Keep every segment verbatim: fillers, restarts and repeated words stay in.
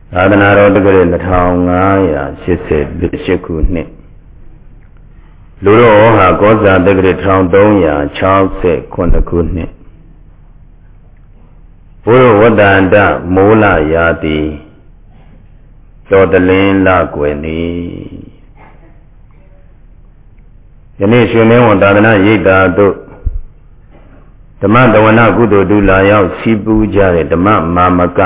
သာသနာတော်တက္ကရာနှစ်ထောင်ငါးရာရှစ်ဆယ်ရှစ်ခုနှစ်လူတော်ဟာကောဇာတက္ကရာတစ်ထောင်သုံးရာခြောက်ဆယ်ခုခုနှစ်ဘုရောဝတ္တန္တမိုးလရာတိတော်တလင်းလကွယ်နေယနေ့ရှင်မင်းဝန်သာသနာရိပ်သာတို့ဓမ္မတဝနာကုသိုလ်တူလာရောက်စီးပူးကြတဲ့ဓမ္မမာမက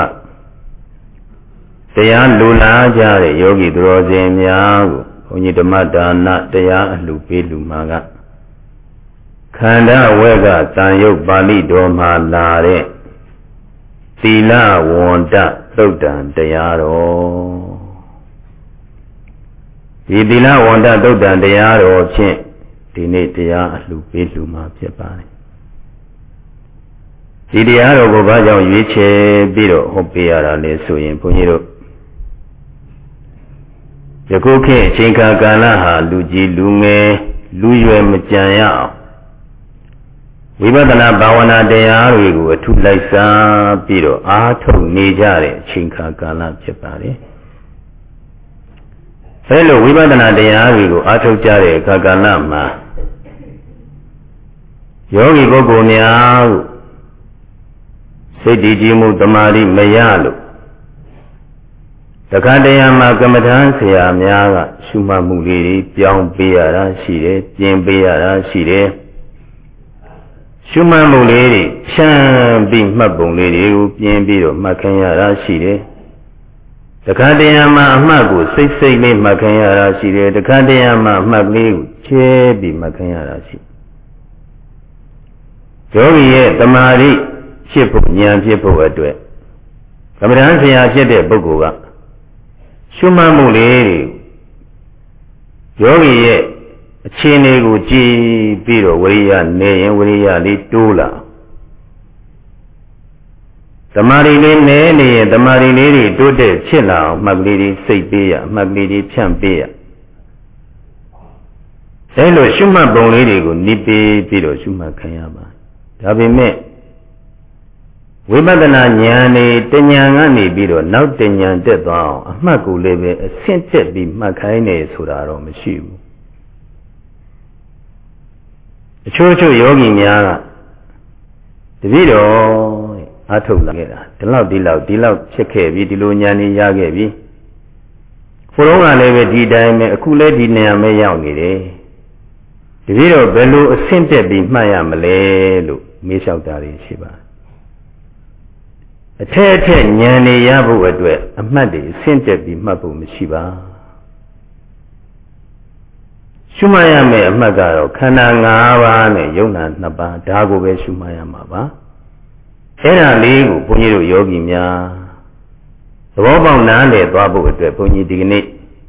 တရားလူလာကြတဲ့ယောဂီသူတော်စင်များကိုဘုန်းကြီးဓမ္မဒါနတရားအလှပေးလူမှာကခန္ဓာဝဲကတန်ရုပ်ပါဠိတော်မှာလာတဲ့သီလဝန္တသုတ်တံတရားတော်ဒီသီလဝန္တသုတ်တံတရားတော်ဖြင့်ဒီနေ့တရားအလှပေးလူမှာဖြစ်ပါတယ်ဒီတရားတော်ကိုဘာကြောင့်ရွေးချယ်ပြီးတော့ဟောပေးရတာလဲဆိုရင်ဘုန်းကြီးတို့ယခုခေတ်အချိန်ကာလဟာလူကြီးလူငယ်လူရွယ်မကြံရအောင်ဝိပဿနာဘာဝနာတရားတွေကိုအထူးလိုက်စားပြီးတော့အားထုတ်နေကြတဲ့အချိန်ကာလဖြစ်ပါတယ်အဲလိုဝိပဿနာတရားတွေကိုအားထုတ်ကြတဲ့အခါကာလမှာယောဂီပုဂ္ဂိုလ်များစိတ်တည်ကြည်မှုတမာတိမရလို့တခါတရံမှာကမ္မထမ်းဆရာများကရှုမှတ်မှုလေးတွေပြောင်းပေးရတာရှိတယ်ပြင်ပေးရတာရှိတယ်ရှုမှတ်မှုလေးတွေဖြန့်ပြီးမှတ်ပုံလေးတွေကိုပြင်ပြီးတော့မှတ်ခိုင်းရတာရှိတယ်တခါတရံမှာအမှတ်ကိုစိတ်စိတ်လေးမှတ်ခိုင်းရတာရှိတယ်တခါတရံမှာအမှတ်ကလေးကိုချဲပြီးမှတ်ခိုင်းရတာရှိယောဂီရဲ့တမာတိဖြစ်ဖို့ဉာဏ်ဖြစ်ဖို့အတွက်ကမ္မထမ်းဆရာဖြစ်တဲ့ပုဂ္ဂိုလ်ကရှုမှတ်မှုလေးတွေယောဂီရဲ့အခြေအနေကိုကြည်ပြီးတော့ဝိရိယနေရင်ဝိရိယလေးတိုးလာတမာရီလေးနေနေရင်တမာရီလေးတွေတိုးတက်ဖြစ်လာအောင်မှတ်ကလေးတွေစိတ်ပေးရမှတ်ကလေးတွေဖြန့်ပေးရအဲလိုရှုမှတ်ပုံလေးတွေကိုနိပေးပြီးတော့ရှုမှတ်ခံရပါဒါပေမဲ့ဝိပဿနာဉာဏ်နဲ့တဉာဏ်ကနေပြီးတော့နောက်တဉာဏ်တက်သွားအောင်အမှတ်ကိုလည်းပဲအဆင့်တက်ပြီးမှတ်ခိုင်းနေဆိုတာတော့မရှိဘူးအချို့ချို့ယောဂီများကတပည့်တော်အားထုတ်လာခဲ့တာဒီလောက်ဒီလောက်ဒီလောက်ဖြစ်ခဲ့ပြီဒီလိုဉာဏ်ကြီးရခဲ့ပြီဘုရောကလည်းပဲဒီတိုင်းပဲအခုလည်းဒီနေရာပဲရောက်နေတယ်တပည့်တော်ဘယ်လိုအဆင့်တက်ပြီးမှတ်ရမလဲလို့မေးလျှောက်တာတွေရှိပါအထက်အထက်ဉာဏ်နေရဖို့အတွက်အမှတ်တွေဆင့်တက်ပြီးမှတ်ဖို့မရှိပါရှုမှတ်ရမယ့်အမှတ်ကတော့ခန္ဓာ၅ပါးနဲ့ယုံနာ၂ပါးဒါကိုပဲရှုမှတ်ရမှာပါအဲ့ဒါလေးကိုဘုန်းကြီးတို့ယောဂီများသဘောပေါက်နားလည်သွားဖို့အတွက်ဘုန်းကြီးဒီကနေ့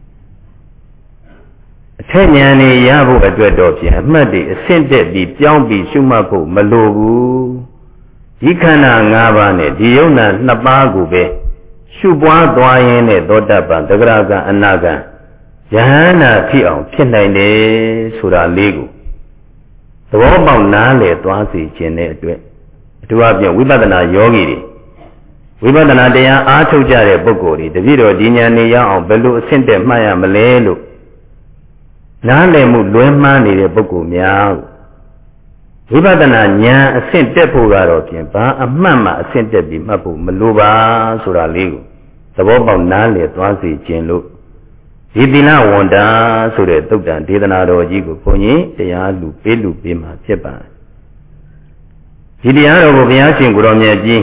အထက်ဉာဏ်နေရဖို့အတွက်တော့ဖြင့်အမှတ်တွေအဆင့်တက်ပြီးပြောင်းပြီးရှုမှတ်ဖို့မလိုဘူးဒီခန္ဓာ၅ပါးနဲ့ဒီယုံနာနှစ်ပါးကိုပဲရှုပွားသွားရင်းနဲ့သောတပန်သဂရကအနာဂံယဟန္တာဖြစ်အောင်ဖြစ်နိုင်တယ်ဆိုတာလေးကိုသဘောပေါက်နားလည်သွားစေခြင်းတဲ့အတွက်အထူးအဖြင့်ဝိပဿနာယောဂီတွေဝိပဿနာတရားအားထုတ်ကြတဲ့ပုဂ္ဂိုလ်တွေတပည့်တော်ဒီဉာဏ်နေရအောင်ဘယ်လိုအဆင့်တက်မှတ်ရမလဲလို့နားလည်မှုလွဲမှားနေတဲ့ပုဂ္ဂိုလ်များဝိပဿနာဉာဏ်အဆင့်တက်ဖို့ကတော့ဖြင့်ဘာအမှတ်မှအဆင့်တက်ပြီးမှတ်ဖို့မလိုပါဆိုတာလေးကိုသဘောပေါက်နားလည်သွားစေခြင်းလို့ဒီသီလဝန္တာဆိုတဲ့သုတ်တံဒေသနာတော်ကြီးကိုဘုန်းကြီးတရားလူပေးလူပေးမှာဖြစ်ပါတယ်ဒီတရားတော်ကိုဘုရားရှင်ကိုယ်တော်မြတ်ကြီး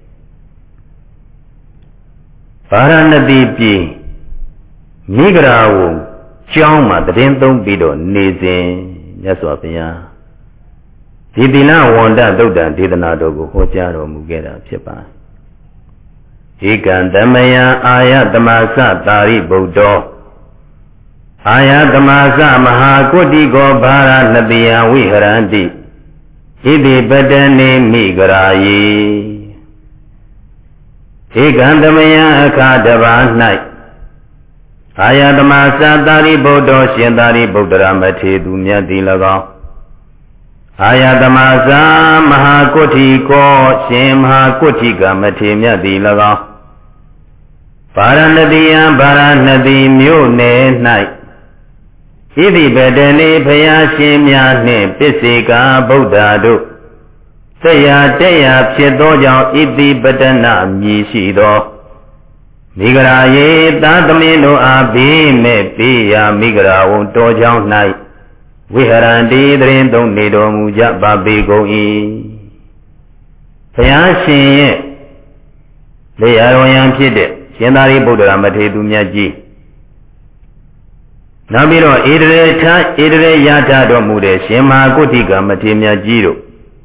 ဗာရာဏသီပြည်မိဂရာဝကျောင်းမှာတည်င်းသုံးပြီးတော့နေစဉ်မြတ်စွာဘုရားဒီသီလဝန္တသုတ်တံဒေသနာတော်ကိုဟောကြားတော်မူခဲ့တာဖြစ်ပါတယ်ဧကံသမယအာယတမသတာရိဗုဒ္ဓောအာယတမသမဟာကုတ္တိကောဘာရဏတိယဝိဟရန္တိဣတိပတနေမိဂရာယေဧကံသမယအခါတပါ၌အာယတမသတာရိဗုဒ္ဓောရှင်သာရိဗုဒ္ဓရမထေသူမြတ်သည်၎င်းအာယတမဇာမဟာကုဋ္ဌိကောရှင်မဟာကုဋ္ဌိကမထေမြတ်သည်၎င်းပါရဏတိယပါရဏတိမြို့နယ်၌ဣတိပတနေဘုရားရှင်များနှင့်ပစ္စေကာဗုဒ္ဓတို့တရားတရားဖြစ်သောကြောင့်ဣတိပတနာမြည်ရှိသောမိဂရာယေသာသမင်းတို့အားဘေးမဲ့ပေးရာမိဂရာဝံတော်ကြောင့်၌ဝိဟရန္တိတရင်သုံးနေတော်မူကြပါပေကုန်၏ဘုရားရှင်ရဲ့လေယာတော်ယံဖြစ်တဲ့ရှင်သာရိပုတ္တရာမထေရသူမြတ်ကြီးနောက်ပြီးတော့ဣတရေထဣတရေယထတော်မူတဲ့ရှင်မဟာကုဋ္ဌိကမထေရမြတ်ကြီးတို့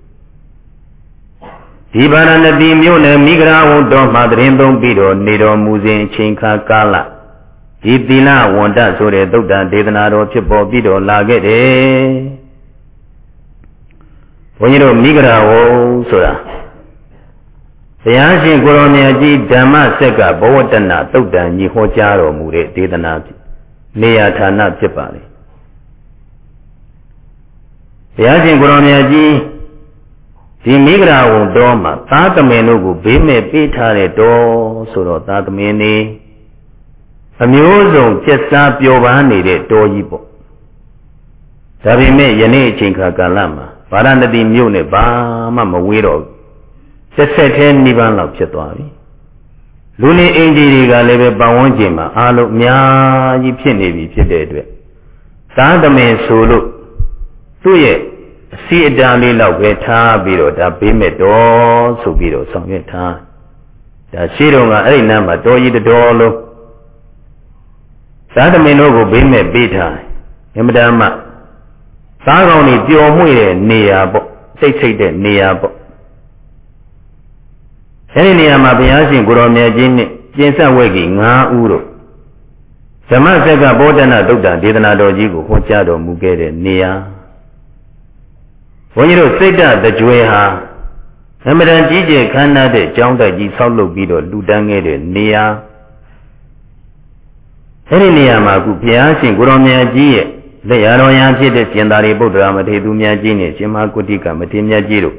ဒီဗာရဏသီမြို့နယ်မိဂရာဝံတော်မှာတရင်သုံးပြီးတော့နေတော်မူစဉ်အချိန်ခါကာလဒီသီလဝန္တဆိုတဲ့သုတ္တဒေသနာတော်ဖြစ်ပေါ်ပြီးတော့လာခဲ့တယ်ဘုန်းကြီးတို့မိဂရာဝံဆိုတာဘုရားရှင်ကိုရောင်မြတ်ကြီးဓမ္မစက်ကဘဝတ္တနာသုတ်တန်ကြီးဟောကြားတော်မူတဲ့ဒေသနာနေရာဌာနဖြစ်ပါလေဘုရားရှင်ကိုရောင်မြတ်ကြီးဒီမိဂရာဝံတော်မှာသားသမင်တို့ကိုဘေးမဲ့ပေးထားတဲ့တော်ဆိုတော့သားသမင်တွေအမျိုးစုံကျက်စားပျော်ပါနေတဲ့တော်ကြီးပေါ့ဒါပေမဲ့ယနေ့အချိန်ခါကာလမှာဗာရဏသီမြို့နဲ့ဘာမှမဝေးတော့ဆက်ဆက်သေးနိဗ္ဗာန်လောက်ဖြစ်သွားပြီလူနေအင်ဂျီတွေကလည်းပဲပတ်ဝန်းကျင်မှာအားလုံးအများကြီးဖြစ်နေပြီဖြစ်တဲ့အတွက်သားသမင်ဆိုလို့သူ့ရဲ့အစီအတန်လေးလောက်ပဲထားပြီးတော့ဒါဘေးမဲ့တော်ဆိုပြီးတော့ဆောင်ရွက်ထားဒါရှိတော့ကအဲ့ဒီနားမှာတော်ကြီးတော်လုံးသားသမင်တို့ကိုဘေးမဲ့ပေးထားအမြဲတမ်းမှသားကောင်းတွေပျော်မွေ့တဲ့နေရာပေါ့စိတ်စိတ်တဲ့နေရာပေါ့အဲဒီနေရာမှာဘုရားရှင်ကိုရောင်မြတ်ကြီးနဲ့ကျင့်ဆက်ဝဲကြီး၅ဦးတို့ဓမ္မစက်ကဘောဓနာသုတ်တံဒေသနာတော်ကြီးကိုဟောကြားတော်မူခဲ့တဲ့နေရာဘုန်းကြီးတို့စိတ်ဓာတ်တကြွယ်ဟာအမှန်တန်ကြီးကျယ်ခမ်းနားတဲ့ကျောင်းတိုက်ကြီးဆောက်လုပ်ပြီးတော့လူတန်းခဲ့တဲ့နေရာအဲဒီနေရာမှာအခုဘုရားရှင်ကိုရောင်မြတ်ကြီးရဲ့လက်ရတော်ရန်ဖြစ်တဲ့ရှင်သာရိပုတ္တရာမထေရသူမြတ်ကြီးနဲ့ရှင်မဟာကုဋ္ဌိကမထေရမြတ်ကြီးတို့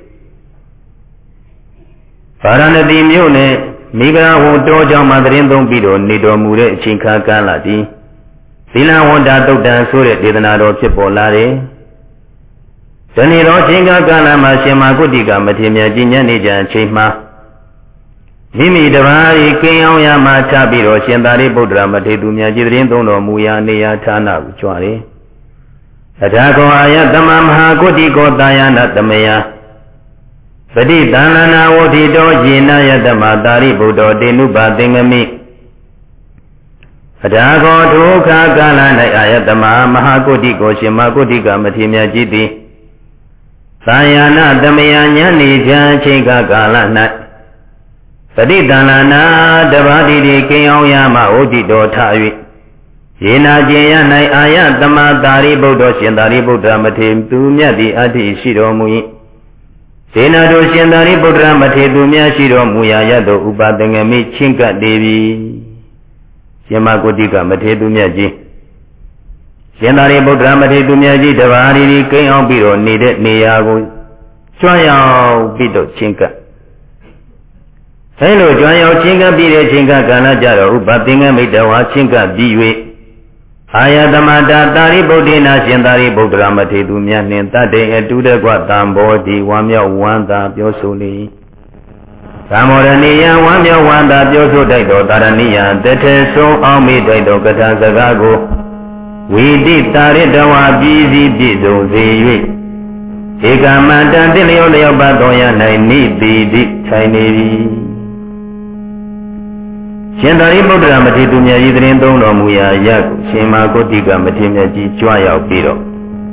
ဗာရဏသီမြို့နယ်မိဂရာဝံတော်ကြောင့်မှတရင်သုံးပြီးတော့နေတော်မူတဲ့အချိန်ခါကာလတည်းသီလဝန္တာသုတ်တံဆိုတဲ့ဒေသနာတော်ဖြစ်ပေါ်လာတယ်။ဒီနေ့တော့အချိန်ခါကာလမှာရှင်မဟာကုဋ္ဌိကမထေရမြတ်ကြီးညနေကျအချိန်မှာမိမိတပါးဤကင်းအောင်ရမှချပြီးတော့ရှင်သာရိပုတ္တရာမထေရသူမြတ်ကြီးတရင်သုံးတော်မူရာနေရာဌာနကိုကြွားတယ်။အထာကောအာယတမမဟာကုဋ္ဌိကောတာယနာတမယပတိတန္လနာဝဋ္ဌိတောယေနယတမတာရိပုတ္တောတေနုပါသင်္ကမိအထာကောဒုက္ခကာလ၌အာယတမမဟာကုဋ္ဌိကိုရှင်မကုဋ္ဌိကမထေရမြတ်ကြီးသည်သာယနာတမယညနေချံအချိန်ကာလ၌ပတိတန္လနာတပါတိတိကိဉ္အောင်ယမဝဋ္ဌိတောထ၍ယေနာကျင်ယ၌အာယတမတာရိပုတ္တောရှင်သာရိပုတ္တရာမထေရသူမြတ်သည်အတ္တိရှိတော်မူ၏ဒေနာတို့ရှင်သာရိပုတ္တရာမထေရသူများရှိတော်မူရာရသောဥပါသင်္ကမိချင်းကပ်နေပြီရှင်မကုဋ္ဌိကမထေရသူမြတ်ကြီးရှင်သာရိပုတ္တရာမထေရသူမြတ်ကြီးတပါးရီကိန်းအောင်ပြီးတော့နေတဲ့နေရာကိုကျွမ်းရောက်ပြီးတော့ချင်းကပ်အဲလိုကျွမ်းရောက်ချင်းကပ်ပြီးတဲ့ချင်းကပ်ကာလကြတော့ဥပါသင်္ကမိတဝါချင်းကပ်ပြီး၍အာယတမတာတာရိပုတ္တေနာရှင်သာရိပုတ္တရာမထေရသူမြတ်နှင့်တတ္တေအတုတကွတံဘောတိဝမ်းမြောက်ဝမ်းသာပြောဆိုလေသံမောရဏိယဝမ်းမြောက်ဝမ်းသာပြောဆိုတိုက်တော်တာရဏိယတထေဆုံးအောင်မိတိုက်တော်ကထာစကားကိုဝိတိတာရတဝါပြည်စည်းပြည့်စုံစေ၍ဧကမန္တတိလျောလျောပတ်တော်ရ၌နိတိတိထိုင်နေပြီရှင်သာရိပုတ္တရာမထေရသူမြတ်ကြီးတရင်သုံးတော်မူရာရကိုရှင်မဟာကုဋ္ဌိကမထေရမြတ်ကြီးကြွားရောက်ပြီးတော့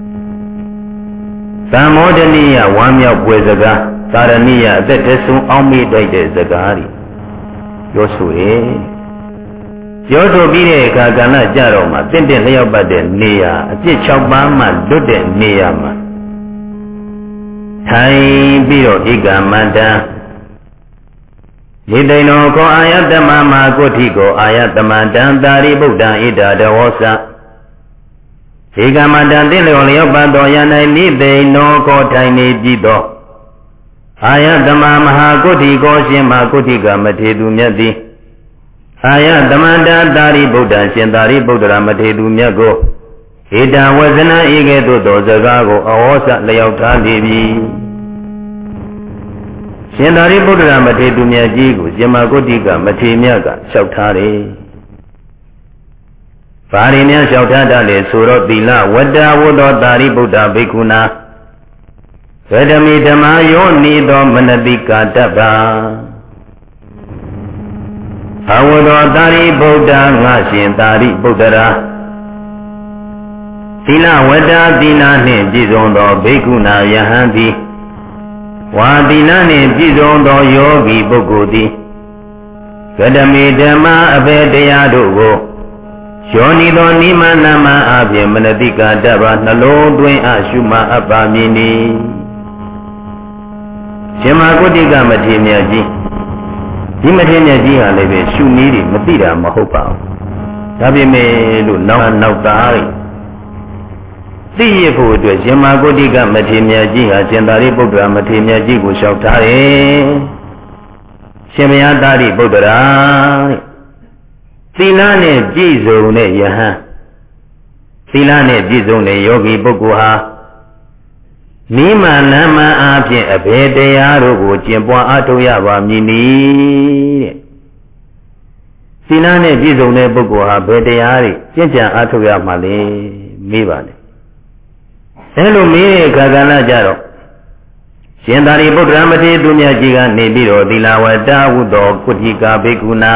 သံမောဒနိယဝမ်းမြောက်ပွဲစကားသာရဏိယအသက်တဆုံးအောင်မေ့တိုက်တဲ့စကားတွေပြောဆိုတယ်ပြောဆိုပြီးတဲ့အခါကဏ္ဍကြတော့မှတင့်တင့်လျောက်ပတ်တဲ့နေရာအပြစ်၆ပါးမှလွတ်တဲ့နေရာမှာထိုင်ပြီးတော့ဧကမန္တယေတိနောခောအာယတမမကုဋ္ဌိကိုအာယတမတံတာရိပုတ္တံဣဒတဝောသဧကမတံတိလျောလျောပတ်တော်ယ၌နိသိနောခောထိုင်နေပြီးသောအာယတမမဟာကုဋ္ဌိကိုရှင်မကုဋ္ဌိကမထေရသူမြတ်သည်အာယသမန္တာသာရိပုတ္တရှင်သာရိပုတ္တရာမထေရမြတ်ကိုဣဒံဝဇနဤကဲ့သို့သောစကားကိုအဟောစလျောက်ထားနေပြီရှင်သာရိပုတ္တရာမထေရမြတ်ကြီးကိုရှင်မဂုတ္တိကမထေရမြတ်ကလျှောက်ထားတယ်။ဘာရင်းများလျှောက်ထားတာလဲဆိုတော့သီလဝတ္တဝတ္တောသာရိပုတ္တဘိက္ခုနာဗဒမိဓမ္မယောနိသောမနတိကာတ္တဗာအဝတ္တောသာရိပုတ္တငါရှင်သာရိပုတ္တရာသီလဝတ္တသီလနှင့်ပြည့်စုံသောဘိက္ခုနာယဟန်သည်ဝါသီလနှင့်ပြည့်စုံသောယောဂီပုဂ္ဂိုလ်သည်ကတမေဓမ္မအဘေတရားတို့ကိုယောနိသောနိမနမအပြင်မနတိကာတ္တဗာနှလုံးသွင်းအရှုမှအပ်ပါမည်နီရှင်မဂုတ္တိကမထေရမြတ်ကြီးဒီမထေရမြတ်ကြီးဟာလည်းပဲရှုနည်းတွေမသိတာမဟုတ်ပါဘူးဒါပေမဲ့လို့နောက်နောက်သားတွေသိရဖို့အတွက်ရှင်မဂုတ္တိကမထေရမြတ်ကြီးဟာရှင်သာရိပုတ္တရာမထေရမြတ်ကြီးကိုလျှောက်ထားတယ်ရှင်ဘုရားသာရိပုတ္တရာတဲ့သီလနဲ့ပြည့်စုံတဲ့ယဟန်သီလနဲ့ပြည့်စုံတဲ့ယောဂီပုဂ္ဂိုလ်ဟာနိမနမအားဖြင့်အဘေတရားတို့ကိုကျင့်ပွားအားထုတ်ရပါမည်နီတဲ့သီလနဲ့ပြည့်စုံတဲ့ပုဂ္ဂိုလ်ဟာဘယ်တရားတွေကျင့်ကြံအားထုတ်ရမှာလဲမေးပါလေအဲလိုမေးတဲ့အခါကလည်းကြတော့ရှင်သာရိပုတ္တရာမထေရသူမြတ်ကြီးကနေပြီးတော့သီလဝတ္တဝုသောကုဋ္ဌိကာဘိက္ခုနာ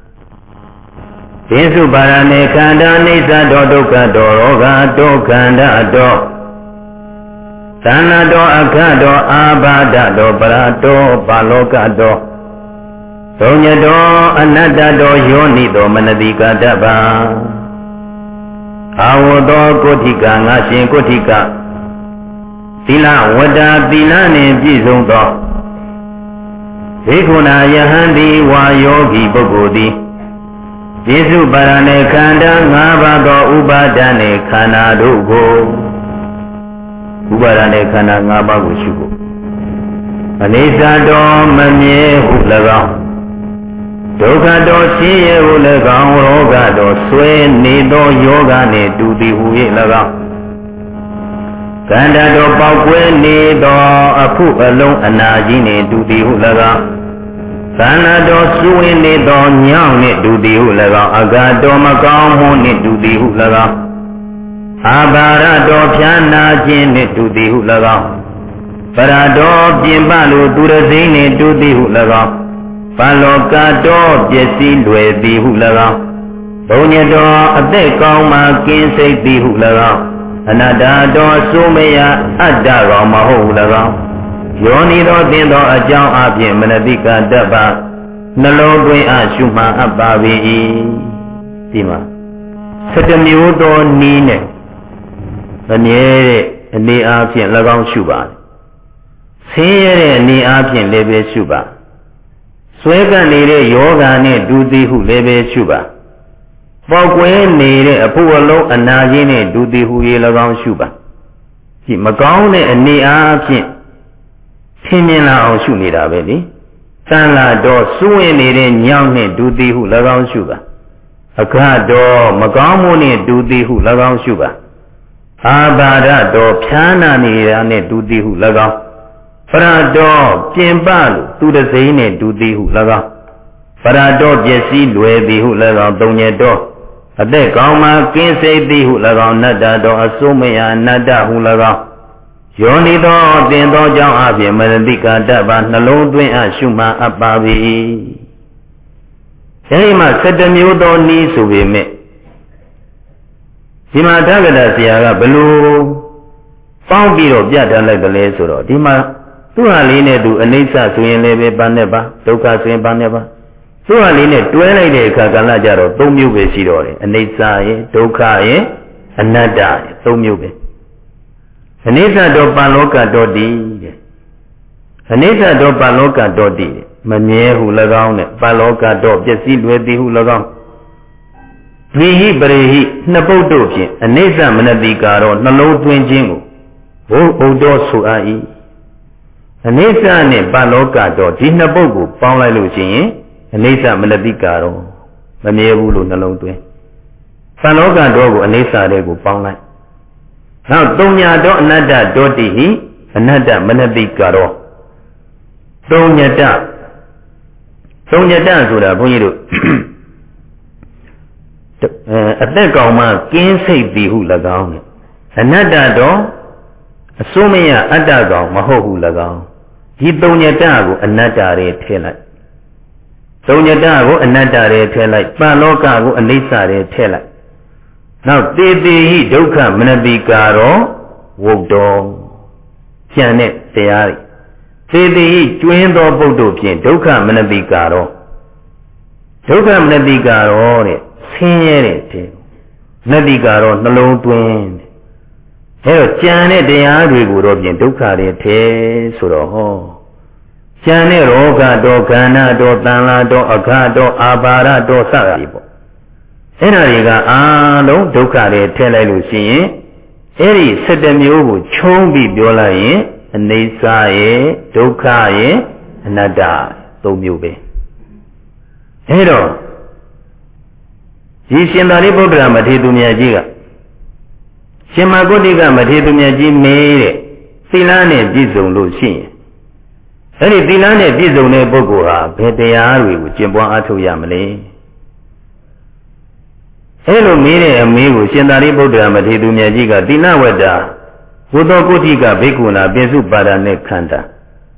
ပိစုပါရဏေခန္ဓာအိစ္ဆတောဒုက္ခတောရောဂဒုက္ခန္ဓတောသန္နတောအခတောအာဘာဒတောပရတောပါလောကတောသုံးညတောအနတ္တတောယောနိတောမနတိကာတ္တဗာအာဝတောကုဋ္ဌိကာငါရှင်ကုဋ္ဌိကာသီလဝတ္တသီလနှင့်ပြည့်စုံသောဘိက္ခုနာယဟန်တိဝါယောဂီပုဂ္ဂိုလ်သည်ပိစုပါရဏေခန္ဓာ၅ပါးသောဥပါဒณေခန္ဓာတို့ကိုဥပါဒณေခန္ဓာ၅ပါးကိုရှုဖို့အနိစ္စတော်မမြဲဟု၎င်းဒုက္ခတော်ဆင်းရဲဟု၎င်းရောဂတော်ဆွဲနေသောယောဂနှင့်တူသည်ဟူ၍၎င်းခန္ဓာတော်ပေါက်ကွဲနေသောအဖုအလုံးအနာကြီးနှင့်တူသည်ဟု၎င်းသန္နာတော်စွဝင်နေသောညောင်းနှင့်တူသည်ဟု၎င်းအဂါတော်မကောင်းမှုနှင့်တူသည်ဟု၎င်းအာဘာရတော်ဖြာနာခြင်းနှင့်တူသည်ဟု၎င်းပရတော်ပြင်ပလိုသူရသိနှင့်တူသည်ဟု၎င်းပါလောကတော်ပစ္စည်းလွယ်သည်ဟု၎င်းဘုံညတော်အသက်ကောင်းမှကင်းစိတ်သည်ဟု၎င်းအနတ္တတော်စိုးမယအတ္တကောင်မဟုတ်ဟု၎င်းယောနိတော်သင်သောအကြောင်းအပြင်မနတိကာတ္တဗာနှလုံးသွင်းအရှုမှအပ်ပါ၏ဒီမှာစတမျိုးသောနီးနဲ့မမြဲတဲ့အနေအားဖြင့်၎င်းရှုပါဆင်းရဲတဲ့အနေအားဖြင့်လည်းပဲရှုပါဆွဲကပ်နေတဲ့ယောဂာနဲ့ဒုတိဟုလည်းပဲရှုပါပေါက်ကွဲနေတဲ့အဖို့အလုံးအနာကြီးနဲ့ဒုတိဟုရေ၎င်းရှုပါဒီမကောင်းတဲ့အနေအားဖြင့်ထင်မြင်လာအောင်ရှုနေတာပဲလေသံလာတော့စွဝင်နေတဲ့ညောင်းနဲ့ဒုတိဟု၎င်းရှုပါအခါတော့မကောင်းမှုနဲ့ဒုတိဟု၎င်းရှုပါအာဘာရတော်ဖြာနာနေတာနဲ့ဒုတိဟု၎င်းပရတော်ပြင်ပလို့သူတစိမ့်နဲ့ဒုတိဟု၎င်းပရတော်ပစ္စည်းလွယ်သည်ဟု၎င်းသုံးညတော်အသက်ကောင်းမှကင်းစိတ်သည်ဟု၎င်းနတ္တတော်အစိုးမယနတ္တဟု၎င်းယောနိတော်တင်သောကြောင့်အပြင်မနတိကာတ္တဗာနှလုံးသွင်းအရှုမှအပ်ပါ၏အဲဒီမှာစတမျိုးသောနည်းဆိုပေမဲ့ဒီမှာသက္ကတာဆရာကဘလို့ပေါင်းပြီးတော့ပြထားလိုက်တယ်လဲဆိုတော့ဒီမှာသူ့ဟာလေးနဲ့သူအနိစ္စဆိုရင်လည်းပဲပါနဲ့ပါဒုက္ခဆိုရင်ပါနဲ့ပါသူ့ဟာလေးနဲ့တွဲလိုက်တဲ့အခါကလည်းကြတော့သုံးမျိုးပဲရှိတော့တယ်အနိစ္စရဲ့ဒုက္ခရဲ့အနတ္တရဲ့သုံးမျိုးပဲအနိစ္စတော့ပါလောကတော်တည်တဲ့အနိစ္စတော့ပါလောကတော်တည်မမြဲဟု၎င်းနဲ့ပါလောကတော်ပျက်စီးလွယ်သည်ဟု၎င်းဒွိဟိပရိဟိနှစ်ပုဒ်တို့ဖြင့်အနိစ္စမနတိကာတော့နှလုံးသွင်းခြင်းကိုဘုဘုဒ္ဓဆိုအပ်၏အနိစ္စနဲ့ပါလောကတော်ဒီနှစ်ပုဒ်ကိုပေါင်းလိုက်လို့ရှိရင်အနိစ္စမနတိကာတော့မမြဲဘူးလို့နှလုံးသွင်းသံလောကတော့ကိုအနေစာတဲ့ကိုပေါင်းလိုက်နောက်တုံညာတော့အနတ္တတောတိဟိအနတ္တမနတိကတော့တုံညတတုံညတဆိုတာဘုန်းကြီးတို့အသက်ကောင်မှကင်းစိတ်သည်ဟု၎င်းနဲ့အနတ္တတော့အစိုးမရအတ္တကောင်မဟုတ်ဟု၎င်းဒီတုံညတကိုအနတ္တတွေထည့်လိုက်တုံညတကိုအနတ္တတွေထည့်လိုက်ပန်လောကကိုအနိစ္စတွေထည့်လိုက်နောက်တေတေဟိဒုက္ခမနတိကာရောဝုတ်တော်ကျန်တဲ့တရားတွေသေတိကျွင်းသောပုဒ်တို့ဖြင့်ဒုက္ခမနတိကာရောဒုက္ခမနတိကာရောတဲ့ဆင်းရဲတဲ့တဲ့နတိကာရောနှလုံးသွင်းတဲ့အဲတော့ကြံတဲ့တရားတွေကိုတော့ဖြင့်ဒုက္ခတွေထဲဆိုတော့ဟောကြံတဲ့ရောဂတော်ခန္ဓာတော်တန်လာတော်အခါတော်အာဘာရတော်စသည်ပေါ့အဲ့ဒါတွေကအာလုံးဒုက္ခတွေထဲလိုက်လို့ရှိရင်အဲ့ဒီစက်တမျိုးကိုခြုံးပြီးပြောလိုက်ရင်အနိစ္စရဲ့ဒုက္ခရဲ့အနတ္တသုံးမျိုးပဲအဲ့တော့ဒီရှင်သာရိပုတ္တရာမထေရသူမြတ်ကြီးကရှင်မဂုတ္တိကမထေရသူမြတ်ကြီးမေးတဲ့သီလနဲ့ပြည့်စုံလို့ရှိရင်အဲ့ဒီသီလနဲ့ပြည့်စုံတဲ့ပုဂ္ဂိုလ်ဟာဘယ်တရားတွေကိုကျင့်ပွားအားထုတ်ရမလဲအဲ့လိုမေးတဲ့အမေးကိုရှင်သာရိပုတ္တရာမထေရသူမြတ်ကြီးကသီလဝတ္တာဘုသောကုဋ္ဌိကဘိက္ခုနာပိစုပါဒနဲ့ခန္ဓာ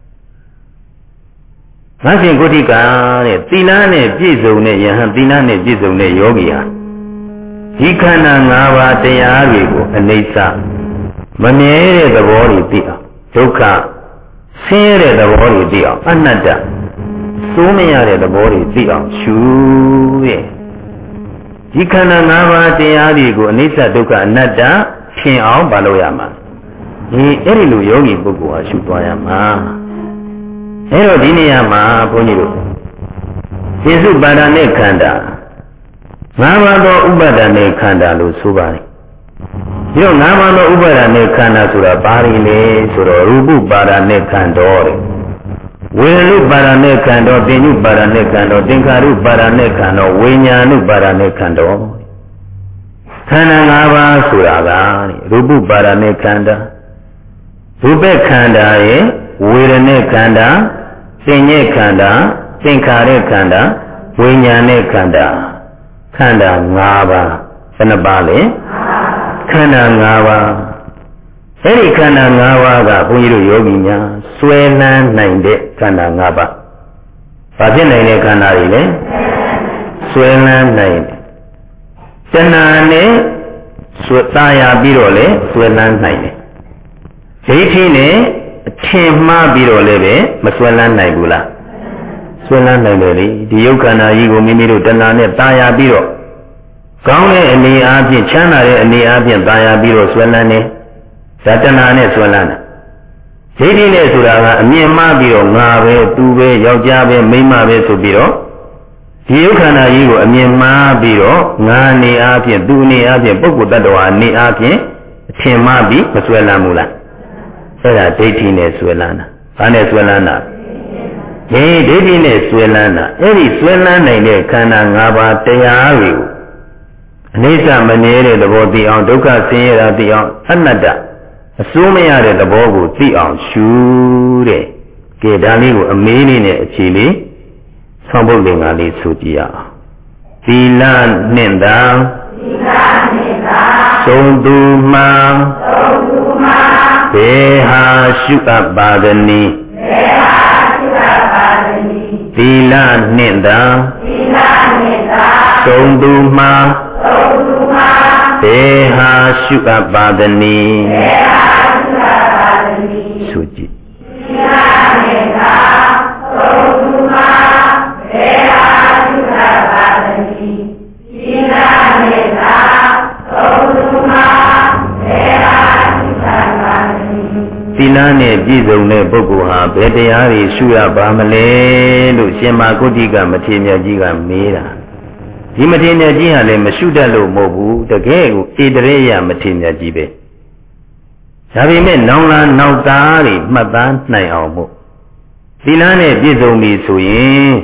ငါရှင်ကုဋ္ဌိကတဲ့သီလနဲ့ပြည့်စုံတဲ့ယဟန်သီလနဲ့ပြည့်စုံတဲ့ယောဂီဟာဒီခန္ဓာ၅ပါးတရားတွေကိုအနိစ္စမမြဲတဲ့သဘောတွေသိအောင်ဒုက္ခဆင်းရဲတဲ့သဘောတွေသိအောင်အနတ္တစိုးမရတဲ့သဘောတွေသိအောင်ရှုရဲ့ဒီခန္ဓာ၅ပါးတရားတွေကိုအနိစ္စဒုက္ခအနတ္တဖြင်အောင်မလုပ်ရမှာဒီအဲ့ဒီလိုယောဂီပုဂ္ဂိုလ်ဟာရှုသွားရမှာအဲ့တော့ဒီနေရာမှာဘုန်းကြီးတို့ပိစုပါဒနဲ့ခန္ဓာငါးပါးသောဥပါဒနဲ့ခန္ဓာလို့ဆိုပါတယ်ဒီတော့ငါးပါးသောဥပါဒနဲ့ခန္ဓာဆိုတာဘာတွေလဲဆိုတော့ရူပပါဒနဲ့ခန္ဓာတဲ့ဝေရုပါဒနဲ့ခန္ဓာတင်ညုပါဒနဲ့ခန္ဓာသင်္ခါရုပါဒနဲ့ခန္ဓာဝိညာဏုပါဒနဲ့ခန္ဓာခန္ဓာ၅ပါးဆိုတာကရူပပါဒနဲ့ခန္ဓာရူပခန္ဓာရဲ့ဝေဒနဲ့ခန္ဓာသင်ညေခန္ဓာသင်္ခါရခန္ဓာဝိညာဉ်နဲ့ခန္ဓာခန္ဓာ၅ပါးဘယ်နှပါလဲခန္ဓာ၅ပါးအဲ့ဒီခန္ဓာ၅ပါးကဘုန်းကြီးတို့ယောဂီများဆွဲလန်းနိုင်တဲ့ခန္ဓာ၅ပါးဘာဖြစ်နိုင်တဲ့ခန္ဓာတွေလဲဆွဲလန်းနိုင်တယ်တဏှာနဲ့ဆွဲသားရပြီးတော့လဲဆွဲလန်းနိုင်တယ်ဒိဋ္ဌိနဲ့အထင်မှားပြီးတော့လည်းပဲမဆွဲလန်းနိုင်ဘူးလားဆွဲလန်းနိုင်တယ်လေဒီယုတ်ခန္ဓာကြီးကိုမိမိတို့တဏှာနဲ့တာယာပြီးတော့ကောင်းတဲ့အနေအားဖြင့်ချမ်းသာတဲ့အနေအားဖြင့်တာယာပြီးတော့ဆွဲလန်းနေဒါတဏှာနဲ့ဆွဲလန်းတာဒိဋ္ဌိနဲ့ဆိုတာကအမြင်မှားပြီးတော့ငါပဲသူပဲယောက်ျားပဲမိန်းမပဲဆိုပြီးတော့ဒီယုတ်ခန္ဓာကြီးကိုအမြင်မှားပြီးတော့ငါအနေအားဖြင့်သူအနေအားဖြင့်ပုဂ္ဂိုလ်တ attva အနေအားဖြင့်အထင်မှားပြီးမဆွဲလန်းဘူးလားအဲ့ဒါဒိဋ္ဌိနဲ့ဆွဲလန်းတာဘာနဲ့ဆွဲလန်းတာဒီဒိဋ္ဌိနဲ့ဆွဲလန်းတာအဲ့ဒီဆွဲလန်းနိုင်တဲ့ခန္ဓာ၅ပါးတရားတွေကိုအနိစ္စမမြဲတဲ့သဘောသိအောင်ဒုက္ခဆင်းရဲတာသိအောင်အနတ္တအစိုးမရတဲ့သဘောကိုသိအောင်ရှုတဲ့ကဲဒါလေးကိုအမေးလေးနဲ့အခြေလေးဆောင်းပုဒ်လင်္ကာလေးဆိုကြည့်ရအောင်သီလနှင့်သာသီလနှင့်သာသုံးသူမှသုံးသူမှဘေဟာရှုအပ်ပါသနည်းဘေဟာရှုအပ်ပါသနည်းသီလနှင့်သာသီလနှင့်သာသုံးသူမှသုံးသူမှဘေဟာရှုအပ်ပါသနည်းဘေဟာရှုအပ်ပါသနည်းဆိုကြည့်သီလနှင့်သာသုံးသူမှဘေဟာရှုအပ်ပါသနည်းသီလနှင့်သာသုံးသူမှဘေဟာရှုအပ်ပါသနည်းသီလနဲ့ပြည့်စုံတဲ့ပုဂ္ဂိုလ်ဟာဘယ်တရားတွေရှုရပါမလဲလို့ရှင်မဂုတ္တိကမထေရမြတ်ကြီးကမေးတာဒီမထေရမြတ်ကြီးဟာလည်းမရှုတတ်လို့မဟုတ်ဘူးတကယ်ကိုဣတရေယမထေရမြတ်ကြီးပဲဒါပေမဲ့နောင်လာနောက်သားတွေမှတ်သားနိုင်အောင်မို့သီလနဲ့ပြည့်စုံပြီဆိုရင်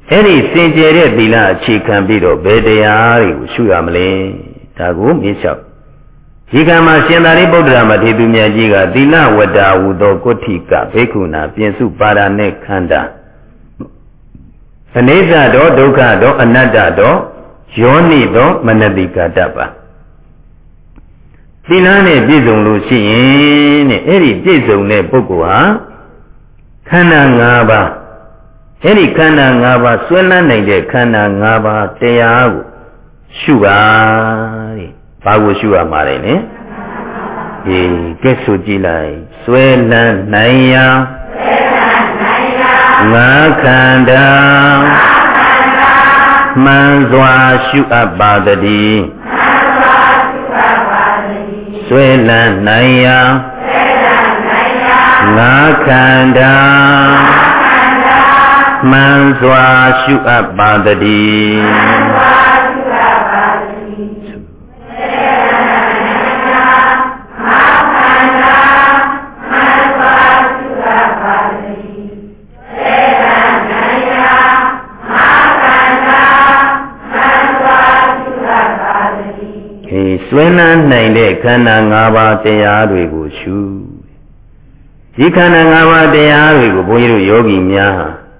အဲ့ဒီစင်ကြယ်တဲ့သီလအခြေခံပြီးတော့ဘယ်တရားတွေကိုရှုရမလဲဒါကိုမေးလျှောက်ဒီကံမှာရှင်သာရိပုတ္တရာမထေရမြတ်ကြီးကသီလဝတ္တာဟူသောကုဋ္ဌိကဘိက္ခုနာပြင်စုပါဒာနဲ့ခန္ဓာအနိစ္စတော့ဒုက္ခတော့အနတ္တတော့ယောနိတော့မနတိကတပါသီလနဲ့ပြည့်စုံလို့ရှိရင်တဲ့အဲ့ဒီပြည့်စုံတဲ့ပုဂ္ဂိုလ်ဟာခန္ဓာ၅ပါးအဲ့ဒီခန္ဓာ၅ပါးဆွဲလန်းနိုင်တဲ့ခန္ဓာ၅ပါးတရားကိုရှုပါတဲ့ဘာကိုရှုရမှာလဲလေဒီကဲဆိုကြည့်လိုက်ဆွဲလန်းနိုင်ရာဆွဲလန်းနိုင်ရာငါခန္ဓာမှန်စွာရှုအပ်ပါတည်းမှန်စွာရှုအပ်ပါတည်းဆွဲလန်းနိုင်ရာဆွဲလန်းနိုင်ရာငါခန္ဓာမှန်စွာရှုအပ်ပါတည်းမှန်စွာရှုအပ်ပါတည်းဆွဲလန်းနိုင်တဲ့ခန္ဓာ၅ပါးတရားတွေကိုရှုဒီခန္ဓာ၅ပါးတရားတွေကိုဘုန်းကြီးတို့ယောဂီများ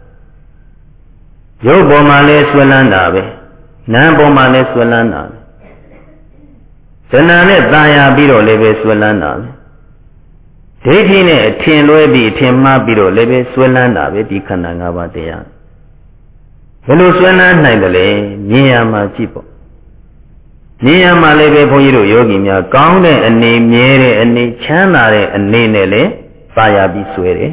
ရုပ်ပေါ်မှာလဲဆွဲလန်းတာပဲနာမ်ပေါ်မှာလဲဆွဲလန်းတာပဲဇဏနဲ့ตาရပြီးတော့လည်းပဲဆွဲလန်းတာပဲဒိဋ္ဌိနဲ့အထင်လွဲပြီးအထင်မှားပြီးတော့လည်းပဲဆွဲလန်းတာပဲဒီခန္ဓာ၅ပါးတရားဘယ်လိုဆွဲလန်းနိုင်တယ်လဲမြင်ရမှာကြည့်ပေါ့မြင်ရမှာလည်းပဲဘုန်းကြီးတို့ယောဂီများကောင်းတဲ့အနေမြဲတဲ့အနေချမ်းသာတဲ့အနေနဲ့လည်းပါရပြီးဆွဲတယ်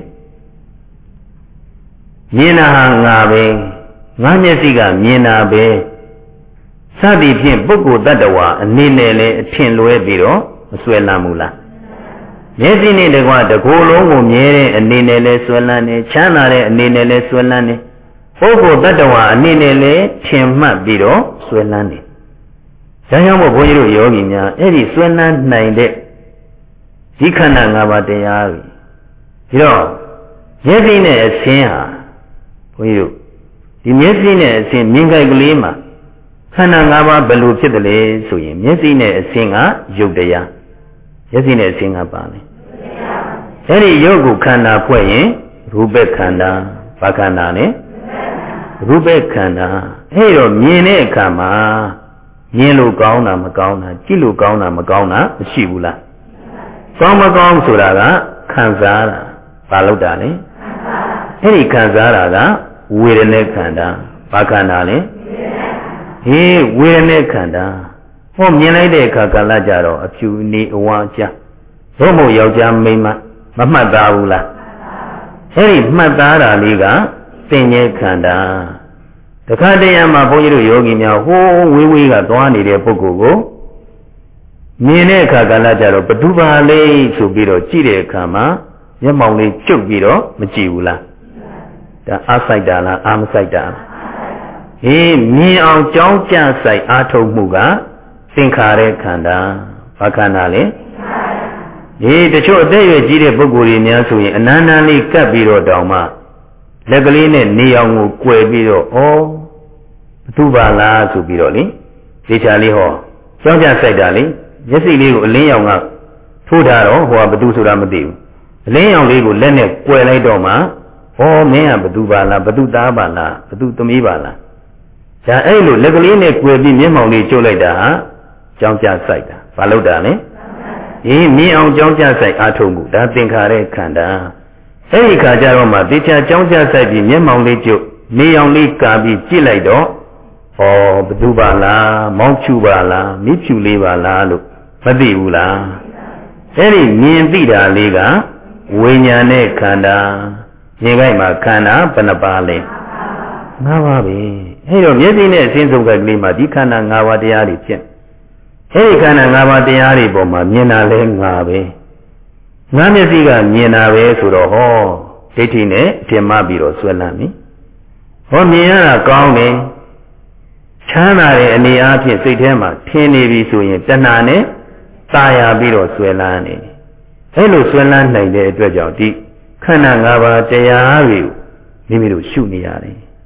မြင်တာဟာငါပဲငါမျက်စိကမြင်တာပဲစသည်ဖြင့်ပုဂ္ဂိုလ်တ attva အနေနဲ့လည်းအထင်လွဲပြီးတော့မဆွဲလန်းဘူးလားမျက်စိနဲ့တကွတကိုယ်လုံးကိုမြဲတဲ့အနေနဲ့လည်းဆွဲလန်းတယ်ချမ်းသာတဲ့အနေနဲ့လည်းဆွဲလန်းတယ်ပုဂ္ဂိုလ်တ attva အနေနဲ့လည်းထင်မှတ်ပြီးတော့ဆွဲလန်းတယ်ဒါကြောင့်မို့ဘုန်းကြီးတို့ယောဂီများအဲ့ဒီဆွဲလန်းနိုင်တဲ့ဒီခန္ဓာ၅ပါးတရားတွေဒီတော့မျက်စိနဲ့အဆင်းဟာဘုန်းကြီးတို့ဒီမျက်စိနဲ့အဆင်းမြင်ကြိုက်ကလေးမှာခန္ဓာ၅ပါးဘယ်လိုဖြစ်တယ်လဲဆိုရင်မျက်စိနဲ့အဆင်းကယုတ်တရားမျက်စိနဲ့အဆင်းကပါလေအဲ့ဒီယုတ်ကိုခန္ဓာဖွဲ့ရင်ရူပခန္ဓာဘာခန္ဓာလဲရူပခန္ဓာအဲ့တော့မြင်တဲ့အခါမှာမြင်လို့ကောင်းတာမကောင်းတာကြည့်လို့ကောင်းတာမကောင်းတာမရှိဘူးလားကောင်းမကောင်းဆိုတာကခံစားတာဘာလို့တာလဲအဲ့ဒီခံစားတာကဝေဒနာခန္ဓာဘာခန္ဓာလဲဟေးဝေဒနာခန္ဓာဟောမြင်လိုက်တဲ့အခါကလည်းကြတော့အဖြူနေအဝါကြသို့မဟုတ်ယောက်ျားမိန်းမမမှတ်သားဘူးလားအဲ့ဒီမှတ်သားတာလေးကသင်္ញေခန္ဓာတခါတည်းမှာဘုန်းကြီးတို့ယောဂီများဟိုးဝေးဝေးကသွားနေတဲ့ပုဂ္ဂိုလ်ကိုမြင်တဲ့အခါကလည်းကြတော့ဘဒုပါလေးဆိုပြီးတော့ကြည့်တဲ့အခါမှာမျက်မှောင်လေးကျုပ်ပြီးတော့မကြည့်ဘူးလားဒါအားဆိုင်တာလားအားမဆိုင်တာလားဟေးမြင်အောင်ကြောင်းကြဆိုင်အားထုတ်မှုကသင်္ခါရခန္ဓာဘာခန္ဓာလဲဟေးတချို့အသက်ရွယ်ကြီးတဲ့ပုဂ္ဂိုလ်တွေများဆိုရင်အနန္တလေးကပ်ပြီးတော့တောင်မှလက်ကလေးနဲ့နေအောင်ကိုကွယ်ပြီးတော့ဩဘသူပါလားဆိုပြီးတော့လေသေချာလေးဟောကြောင်းကြဆိုင်တာလေမျက်စိလေးကိုအလင်းရောင်ကထိုးထားတော့ဟိုကဘသူဆိုတာမသိဘူးအလင်းရောင်လေးကိုလက်နဲ့ကွယ်လိုက်တော့မှဩမင်းကဘသူပါလားဘသူသားပါလားဘသူသမီးပါလားဒါအဲ့လိုလက်ကလေးနဲ့ကွယ်ပြီးမျက်မှောင်လေးကျုပ်လိုက်တာဟာကြောင်းကြဆိုင်တာဘာလို့တာလဲဒီမြင်အောင်ကြောင်းကြဆိုင်အားထုတ်မှုဒါသင်္ခါရခန္ဓာအဲ့ဒီခါကျတော့မှတေချာကြောင်းကြဆိုင်ပြီးမျက်မှောင်လေးကျုပ်နေအောင်လေးကာပြီးကြည့်လိုက်တော့ဩဘသူပါလားမောင်းဖြူပါလားမိဖြူလေးပါလားလို့မသိဘူးလားအဲ့ဒီမြင်သိတာလေးကဝိညာဉ်နဲ့ခန္ဓာမြင်ခိုက်မှာခန္ဓာဘယ်နှပါလဲငါးပါးပဲအဲ့တော့မျက်စိနဲ့အစဉ်ဆုံးကလေးမှာဒီခန္ဓာ၅ပါးတရားတွေဖြစ်အဲ့ဒီခန္ဓာ၅ပါးတရားတွေပေါ်မှာမြင်တာလဲငါပဲငါမျက်စိကမြင်တာပဲဆိုတော့ဟောဒိဋ္ဌိနဲ့အထင်မှားပြီးတော့ဆွဲလန်းပြီဟောမြင်ရတာကောင်းတယ်ချမ်းသာတဲ့အနေအားဖြင့်စိတ်ထဲမှာထင်နေပြီဆိုရင်တဏှာနဲ့သာယာပြီးတော့ဆွဲလန်းနေအဲ့လိုဆွဲလန်းနိုင်တဲ့အတွက်ကြောင့်ဒီခန္ဓာ၅ပါးတရားတွေကိုမိမိတို့ရှုနေရတယ်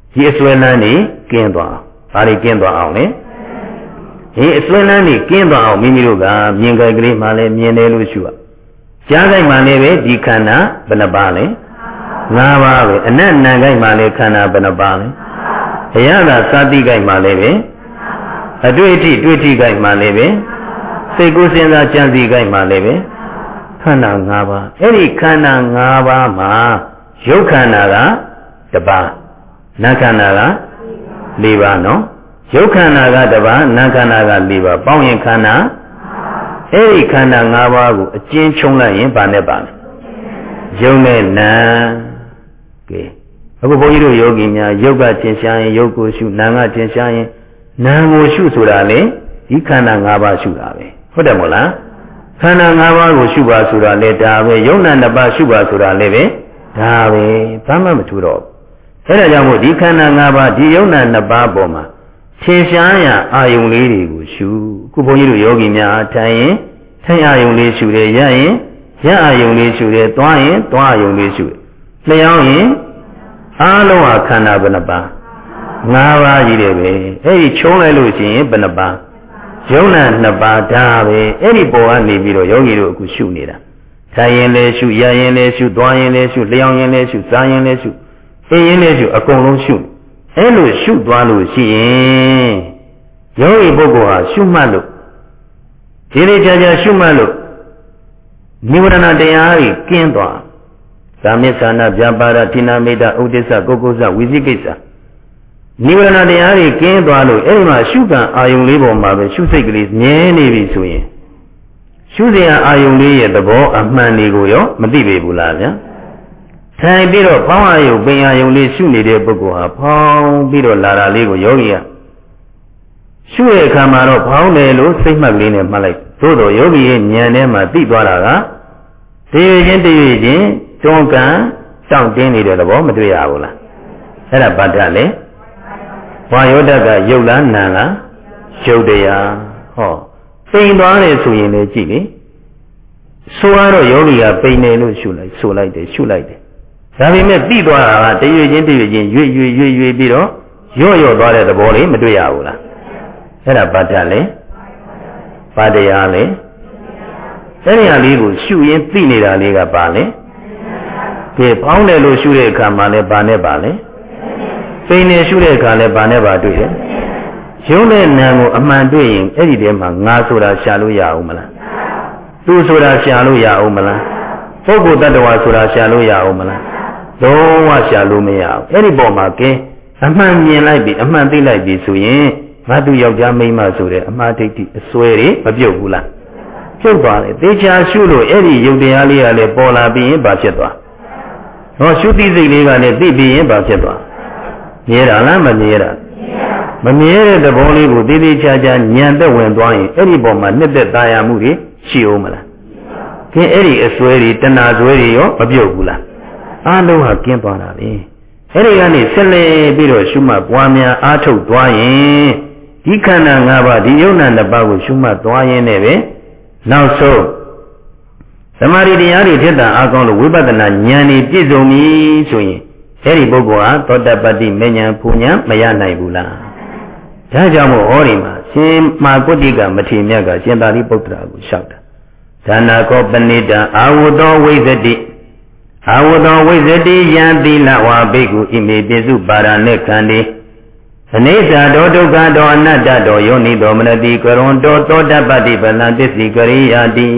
ဒီအစွဲလန်းနေကင်းသွားဘာတွေကင်းသွားအောင်လဲဒီအစွဲလန်းနေကင်းသွားအောင်မိမိတို့ကမြင်ကြကလေးမှလည်းမြင်တယ်လို့ရှုရကြားကြိုက်မှလည်းပဲဒီခန္ဓာဘယ်နှပါလဲငါးပါးပဲအနတ်နံကြိုက်မှလည်းခန္ဓာဘယ်နှပါလဲဘုရားသာစာတိကြိုက်မှလည်းပဲအတွေ့အထိတွေ့ထိကြိုက်မှလည်းပဲစိတ်ကိုယ်စဉ်းစားကြံစည်ကြိုက်မှလည်းပဲခန္ဓာ၅ပါးအဲ့ဒီခန္ဓာ၅ပါးမှာရုပ်ခန္ဓာကတစ်ပါးနတ်ခန္ဓာက၄ပါးနော်ရုပ်ခန္ဓာကတစ်ပါးနတ်ခန္ဓာက၄ပါးပေါင်းရင်ခန္ဓာအဲ့ဒီခန္ဓာ၅ပါးကိုအကျဉ်းချုံလိုက်ရင်ဘာနဲ့ပါလဲရုပ်နဲ့နာကဲအခုဘုန်းကြီးတို့ယောဂီများရုပ်ကသင်ရှားရင်ရုပ်ကိုရှုနာကသင်ရှားရင်နာကိုရှုဆိုတာလေဒီခန္ဓာ၅ပါးရှုတာပဲဟုတ်တယ်မို့လားခန္ဓာ၅ပါးကိုရှုပါဆိုတာလေဒါပဲယုံနာနှစ်ပါးရှုပါဆိုတာလေပဲဒါပဲဘာမှမထူတော့အဲဒါကြောင့်မို့ဒီခန္ဓာ၅ပါးဒီယုံနာနှစ်ပါးပေါ်မှာသင်ရှားရအာယုံလေးတွေကိုရှုခုဘုန်းကြီးတို့ယောဂီများထိုင်ရင်ထိုင်အာယုံလေးရှုတယ်ရရင်ရအာယုံလေးရှုတယ်သွားရင်သွားအာယုံလေးရှုတယ်လျှောင်းရင်အားလုံးဟာခန္ဓာဘယ်နှပါး၅ပါးကြီးတယ်ပဲအဲ့ဒီချုံးလိုက်လို့ရှိရင်ဘယ်နှပါးယုံနာနှစ်ပါးဒါပဲအဲ့ဒီပေါ်ကနေပြီးတော့ယောဂီတို့အခုရှုနေတာထိုင်ရင်လည်းရှုရရင်လည်းရှုသွားရင်လည်းရှုလျှောင်းရင်လည်းရှုစားရင်လည်းရှုအိမ်ရင်လည်းရှုအကုန်လုံးရှုအဲ့လိုရှုသွားလို့ရှိရင်ယောဂီပုဂ္ဂိုလ်ဟာရှုမှတ်လို့ဒီလိုကြာကြာရှုမှတ်လို့နိဝရဏတရားကြီးကင်းသွားသာမစ္ဆာနာဗျာပါဒတိနာမေတ္တာဥဒိစ္စကုက္ကုစ္စဝိသိကိစ္စနိဝရဏတရားတွေကင်းသွားလို့အဲ့ဒီမှာရှုကံအာယုံလေးပေါ်မှာပဲရှုစိတ်ကလေးမြဲနေပြီဆိုရင်ရှုစရာအာယုံလေးရဲ့သဘောအမှန်တွေကိုရောမသိပေဘူးလားဗျာထိုင်ပြီးတော့ဖောင်းအာယုံပင်အာယုံလေးရှုနေတဲ့ပုဂ္ဂိုလ်ဟာဖောင်းပြီးတော့လာတာလေးကိုယောဂီကရှုတဲ့အခါမှာတော့ဖောင်းတယ်လို့စိတ်မှတ်လေးနဲ့မှတ်လိုက်သို့တော့ယောဂီရဲ့ဉာဏ်ထဲမှာသိသွားတာကတည်ရခြင်းတည်ရခြင်းတွန်းကန်တောင့်တင်းနေတဲ့သဘောမတွေ့ရဘူးလားအဲ့ဒါဘာတတ်လဲဝါယောဓာတ်ကယုတ်လားနာလားယုတ်တရားဟောပိန်သွားတယ်ဆိုရင်လည်းကြည့်လေဆိုရတော့ယောဂီကပိန်တယ်လို့ရှုလိုက်ဆိုလိုက်တယ်ရှုလိုက်တယ်ဒါပေမဲ့ပြီးသွားတာကတရွေချင်းတရွေချင်းရွေ့ရွေ့ရွေ့ရွေ့ပြီးတော့ရော့ရော့သွားတဲ့သဘောလေးမတွေ့ရဘူးလားအဲ့ဒါဘာတတ်လဲဘာတရားလဲအဲ့ဒီဟာလေးကိုရှုရင်းသိနေတာလေးကပါလဲကဲဖောင်းတယ်လို့ရှုတဲ့အခါမှာလည်းဘာနဲ့ပါလဲပိန်နေရှုတဲ့အခါလည်းဘာနဲ့ပါတွေ့တယ်ရုံးတဲ့နာမ်ကိုအမှန်တွေ့ရင်အဲ့ဒီထဲမှာငါဆိုတာရှာလို့ရအောင်မလားသူဆိုတာရှာလို့ရအောင်မလားပုဂ္ဂိုလ်တ attva ဆိုတာရှာလို့ရအောင်မလားလုံးဝရှာလို့မရအောင်အဲ့ဒီပေါ်မှာကဲအမှန်မြင်လိုက်ပြီအမှန်သိလိုက်ပြီဆိုရင်ငါသူယောက်ျားမိန်းမဆိုတဲ့အမှားဒိဋ္ဌိအစွဲတွေမပြုတ်ဘူးလားပြုတ်သွားတယ်သေချာရှုလို့အဲ့ဒီယုတ်တရားလေးကလည်းပေါ်လာပြီးရင်ဘာဖြစ်သွားဟောရှုတိစိတ်လေးကလည်းသိပြီးရင်ဘာဖြစ်သွားမြဲတာလားမမြဲတာမမြဲတဲ့သဘောလေးကိုသေသေးချာချာညံသက်ဝင်သွားရင်အဲ့ဒီပေါ်မှာနှစ်သက်သာယာမှုတွေရှိအောင်မလားကဲအဲ့ဒီအစွဲတွေတဏှာစွဲတွေရောမပြုတ်ဘူးလားအားလုံးဟာကင်းသွားတာပဲအဲ့ဒီကနေဆက်လက်ပြီးတော့ရှုမှတ်ပွားများအားထုတ်သွားရင်ဒီခန္ဓာ၅ပါးဒီယုံနာနှစ်ပါးကိုရှုမှတ်သွားရင်လည်းပဲနောက်ဆုံးသမာဓိတရားတွေဖြစ်တာအားကောင်းလို့ဝိပဿနာဉာဏ်ဤပြည့်စုံပြီဆိုရင်အဲ့ဒီပုဂ္ဂိုလ်ဟာသောတပတ္တိမဉ္ဇဉ်ဖူဉ္ဇဉ်မရနိုင်ဘူးလားဒါကြောင့်မို့ဟောဒီမှာရှင်မာကုတ္တိကမထေရမြတ်ကရှင်သာရိပုတ္တရာကိုလျှောက်တာဒါနာကောပဏိတံအာဝုသောဝိဇ္ဇတိအာဝုသောဝိဇ္ဇတိယံတိလဝါဘိက္ခုဣမေပိစုပါရဏေခန္တိအနိစ္စတောဒုက္ခတောအနတ္တတောယောနိသောမနတိကရွန်တောသောတပတ္တိပလံသစ္စိကရိယာတိ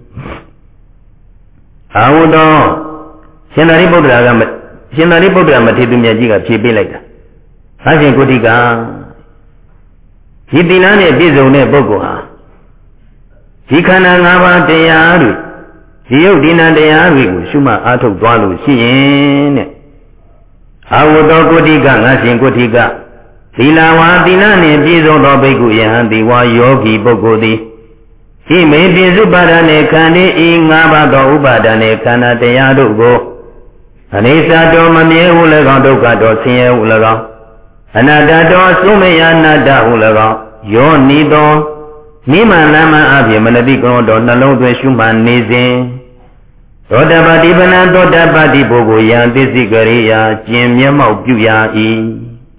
အာဝုသောရှင်သာရိပုတ္တရာကရှင်သာရိပုတ္တရာမထေရမြတ်ကြီးကဖြေပေးလိုက်တာဟာရှင်ကုဋ္ဌိကဒီသီလနဲ့ပြည့်စုံတဲ့ပုဂ္ဂိုလ်ဟာဒီခန္ဓာ၅ပါးတရားတွေဒီယုတ်ဒီနာတရားတွေကိုရှုမှတ်အားထုတ်သွားလို့ရှိရင်တဲ့အာဝုသောကုဋ္ဌိကငါရှင်ကုဋ္ဌိကသီလဝါသီလနှင့်ပြည့်စုံသောဘိက္ခုယဟံတိဝါယောဂီပုဂ္ဂိုလ်သည်ဤမေပိစုပါဒနေခန္ဒီဤ၅ပါးသောဥပါဒနေခန္ဓာတရားတို့ကိုအနိစ္စတောမမြဲဟု၎င်းဒုက္ခတောဆင်းရဲဟု၎င်းအနတ္တတောသုံးမယနာတ္တဟု၎င်းယောနိသောနိမလမ္မအဖြစ်မနတိကရောတော်နှလုံးသွင်းရှုမှန်နေစဉ်သောတပတိပနသောတပတိပုဂ္ဂိုလ်ယံသစ္စိကရိယာကျင်မျက်မှောက်ပြုရာ၏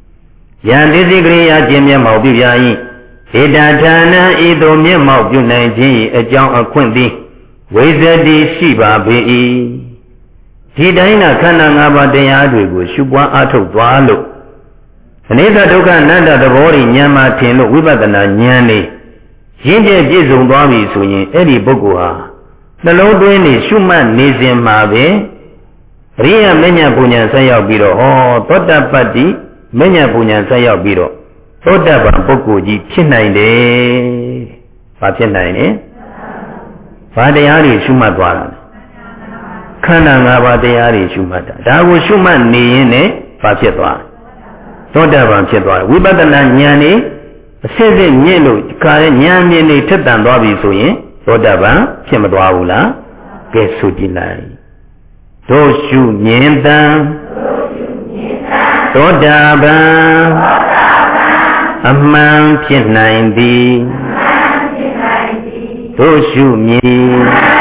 ယံတိစိကရိယာခြင်းမျက်မှောက်ပြုရာ၏ဧတဌာနဤသို့မျက်မှောက်ပြုနိုင်ခြင်း၏အကြောင်းအခွင့်သည်ဝိဇ္ဇတိရှိပါပေ၏ဒီတိုင်းသာခန္ဓာ၅ပါးတရားတွေကိုရှုပွားအားထုတ်သွားလို့အနိစ္စဒုက္ခအနတ္တသဘောတွေဉာဏ်မှထင်လို့ဝိပဿနာဉာဏ်နဲ့ရင့်ကျက်ပြည့်စုံသွားပြီဆိုရင်အဲ့ဒီပုဂ္ဂိုလ်ဟာနှလုံးသွင်းနေရှုမှတ်နေစဉ်မှာပဲအရိယမဉ္ဇဉ်ပူဉ္ဇဉ်ဆက်ရောက်ပြီးတော့ဟောသောတပတ္တိမဉ္ဇဉ်ပူဉ္ဇဉ်ဆက်ရောက်ပြီးတော့သောတပန်ပုဂ္ဂိုလ်ကြီးဖြစ်နိုင်တယ်။ဘာဖြစ်နိုင်လဲ။ဘာတရားတွေရှုမှတ်သွားတာလဲ။ခန္ဓာ၅ပါးတရားတွေရှုမှတ်တာဒါကိုရှုမှတ်နေရင်လည်းဘာဖြစ်သွားလဲ။သောတပန်ဖြစ်သွားတယ်ဝိပဿနာဉာဏ်နဲ့အစစ်စစ်မြင့်လို့ခါရဲဉာဏ်မြင့်နေထက်တန်သွားပြီဆိုရင်သောတပန်ဖြစ်မသွားဘူးလား။ကဲဆိုကြည့်လိုက်။တို့ရှုမြင်တံသောတာပန်အမှန်ဖြစ်နိုင်သည်တို့ရှုမြင်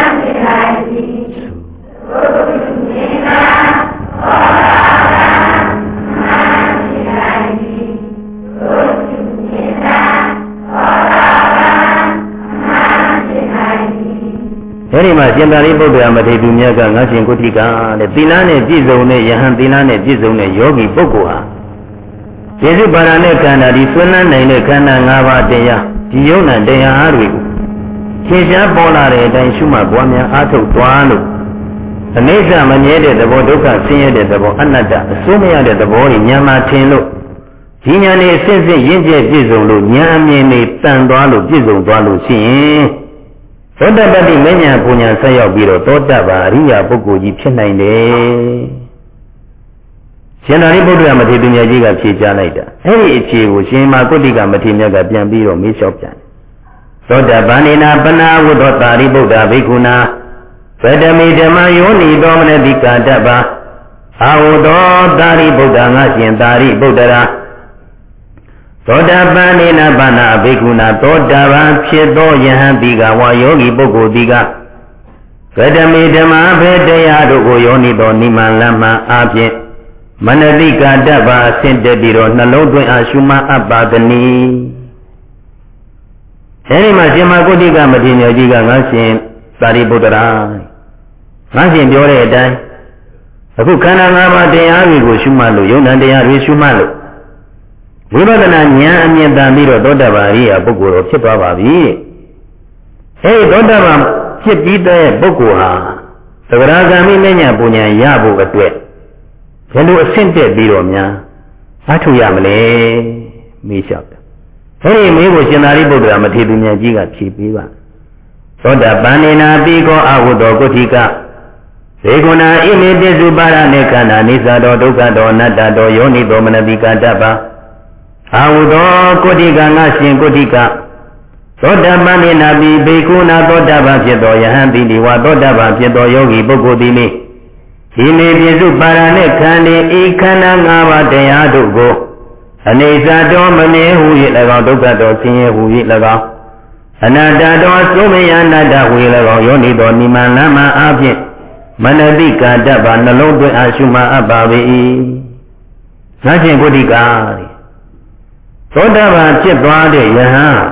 အဲဒီမှာရှင်သာရိပုတ္တရာမထေရမြတ်ကငါရှင်ကုဋ္ဌိကတဲ့သီလနဲ့ပြည့်စုံတဲ့ယဟန်သီလနဲ့ပြည့်စုံတဲ့ယောဂီပုဂ္ဂိုလ်ဟာယေရှုပါရနဲ့ခန္ဓာဒီဆွေးနွေးနိုင်တဲ့ခန္ဓာ၅ပါးတရားဒီယုံနာတရားအားတွေကိုသင်ရှားပေါ်လာတဲ့အတိုင်းရှုမှတ်ပွားများအားထုတ်သွားလို့အနိစ္စမမြဲတဲ့သဘောဒုက္ခဆင်းရဲတဲ့သဘောအနတ္တအစိုးမရတဲ့သဘောတွေဉာဏ်မှထင်လို့ဒီဉာဏ်နဲ့စစ်စစ်ရင့်ကျက်ပြည့်စုံလို့ဉာဏ်အမြင်နဲ့တန်သွားလို့ပြည့်စုံသွားလို့ရှိရင်သောတပတ္တိမဉ္ဇဉ်ပူဉ္ဇဉ်ဆက်ရောက်ပြီးတော့သောတပန်အရိယာပုဂ္ဂိုလ်ကြီးဖြစ်နိုင်တယ်။ရှင်သာရိပုတ္တရာမထေရမြတ်ကြီးကဖြေကြားလိုက်တာ။အဲ့ဒီအခြေကိုရှင်မာကုဋ္ဌိကမထေရမြတ်ကပြန်ပြီးတော့မေးလျှောက်ပြန်။သောတပန်နေနာပနာဝုဒ္ဓတာရိပုတ္တဘိက္ခုနာဗတမိဓမ္မယောနိသောမနတိကာတပအာဝုသောတာရိပုတ္တငါရှင်တာရိပုတ္တရာသောတာပန်နေနာပနာဘိက္ခုနာသောတာပန်ဖြစ်သောယဟန်တိကဝါယောဂီပုဂ္ဂိုလ်တိကဗတမိဓမ္မဘေတရားတို့ကိုယောနိသောနိမန်လမ္မအားဖြင့်မနတိကာတပအဆင့်တက်ပြီးတော့နှလုံးသွင်းအားရှုမှတ်အပ်ပါသည်နီအဲဒီမှာရှင်မကုဋ္ဌိကမထေရကြီးကငါရှင်သာရိပုတ္တရာငါရှင်ပြောတဲ့အတိုင်းအခုခန္ဓာ၅ပါးတရားတွေကိုရှုမှတ်လို့ယုံနာတရားတွေရှုမှတ်လို့ဝိပဿနာဉာဏ်အမြင်တန်ပြီးတော့သောတာပန်အရိယာပုဂ္ဂိုလ်တော်ဖြစ်သွားပါပြီအဲဒီသောတာပန်ဖြစ်ပြီးတဲ့ပုဂ္ဂိုလ်ဟာသဂရဂံမိမဉ္ဇဉ်ပူဉ္ဇဉ်ရဖို့အတွက်ဘယ်လိုအဆင့်တက်ပြီးတော့များအားထုတ်ရမလဲမေးလျှောက်တယ်အဲဒီမေးကိုရှင်သာရိပုတ္တရာမထေရမြတ်ကြီးကဖြေပေးပါသောတာပန်နေနာတိကောအဝုတောကုဋ္ဌိကဘေကုဏာဣမိပိစုပါရနေခန္ဓာနိစ္စတောဒုက္ခတောအနတ္တတောယောနိသောမနတိကာတပအာဝုသောကုဋ္ဌိကငါရှင်ကုဋ္ဌိကသောတာပန်နေနာတိဘေကုဏာသောတာပန်ဖြစ်သောယဟန်တိဒီဝါသောတာပန်ဖြစ်သောယောဂီပုဂ္ဂိုလ်သည်နိဒီမေပိစုပါရနေခန္ဒီဤခန္ဓာ၅ပါးတရားတို့ကိုအနေစာတော်မမြဲဟူ၍၎င်းဒုက္ခတော်ဆင်းရဲဟူ၍၎င်းအနတ္တတော်သုံးမယအနတ္တဟူ၍၎င်းယောနိတော်နိမန်လမအားဖြင့်မနတိကာတပနှလုံးသွင်းအားရှုမှအပ်ပါ၏ငါချင်းကုဋ္ဌိကာသောတာပန်ဖြစ်သွားတဲ့ယဟန်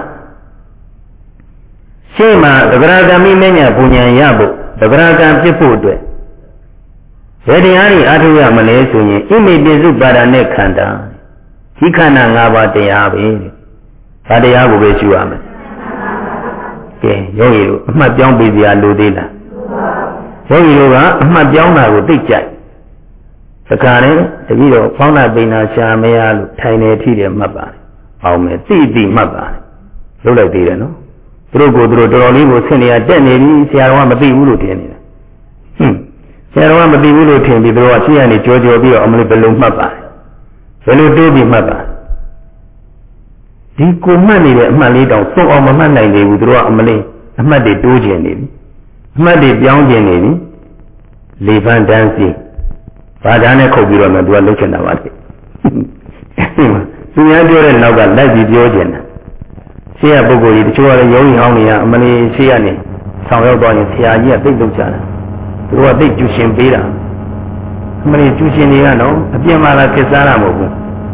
ရှေ့မှာသဂရဂံမိမဉ္ဇဉ်ပူဉ္ဇဉ်ရဖို့သဂရဂံဖြစ်ဖို့အတွက်ဘယ်တရားတွေအားထုတ်ရမလဲဆိုရင်ဣမိပိစုပါဒနဲ့ခန္ဓာဒီခန္ဓာ၅ပါးတရားပဲဒါတရားကိုပဲရှုရမယ်ကဲယောဂီတို့အမှတ်ပြောင်းပြီးစရာလိုသေးလားယောဂီတို့ကအမှတ်ပြောင်းတာကိုသိကြိုက်သခါနဲ့တတိတော့ဖောင်းတာပိန်တာရှာမရလို့ထိုင်နေထိတယ်မှတ်ပါတယ်အောင်မယ်သိသိမှတ်ပါတယ်လုပ်လိုက်သေးတယ်နော်သူတို့ကိုသူတို့တော်တော်လေးကိုဆင်နေရတက်နေပြီဆရာတော်ကမသိဘူးလို့ထင်နေတယ်ဟွန်းဆရာတော်ကမသိဘူးလို့ထင်ပြီးသူတို့ကရှေ့ကနေကြောကြောပြီးတော့အမလေးဘယ်လိုမှတ်ပါဘယ်လိုတိုးပြီးမှတ်ပါဒီကိုမှတ်နေတဲ့အမှတ်လေးတောင်သုံးအောင်မမှတ်နိုင်သေးဘူးသူတို့ကအမလေးအမှတ်တွေတိုးကျင်နေပြီအမှတ်တွေပြောင်းကျင်နေပြီလေပန်းတန်းစီဘာသာနဲ့ခုတ်ပြီးတော့မှသူကလှုပ်ချင်တာပါလေသူများပြောတဲ့နောက်ကလိုက်ပြီးပြောကျင်တာရှေ့ကပုဂ္ဂိုလ်ကြီးတချို့ကလည်းယောဂီဟောင်းတွေကအမလေးရှေ့ကနေဆောင်ရောက်သွားရင်ဆရာကြီးကသိပ်လုပ်ကြတာသူတို့ကသိပ်ကျူရှင်ပေးတာအမလေးကျူရှင်တွေကတော့အပြင်းမှလာခက်စားတာမဟုတ်ဘူး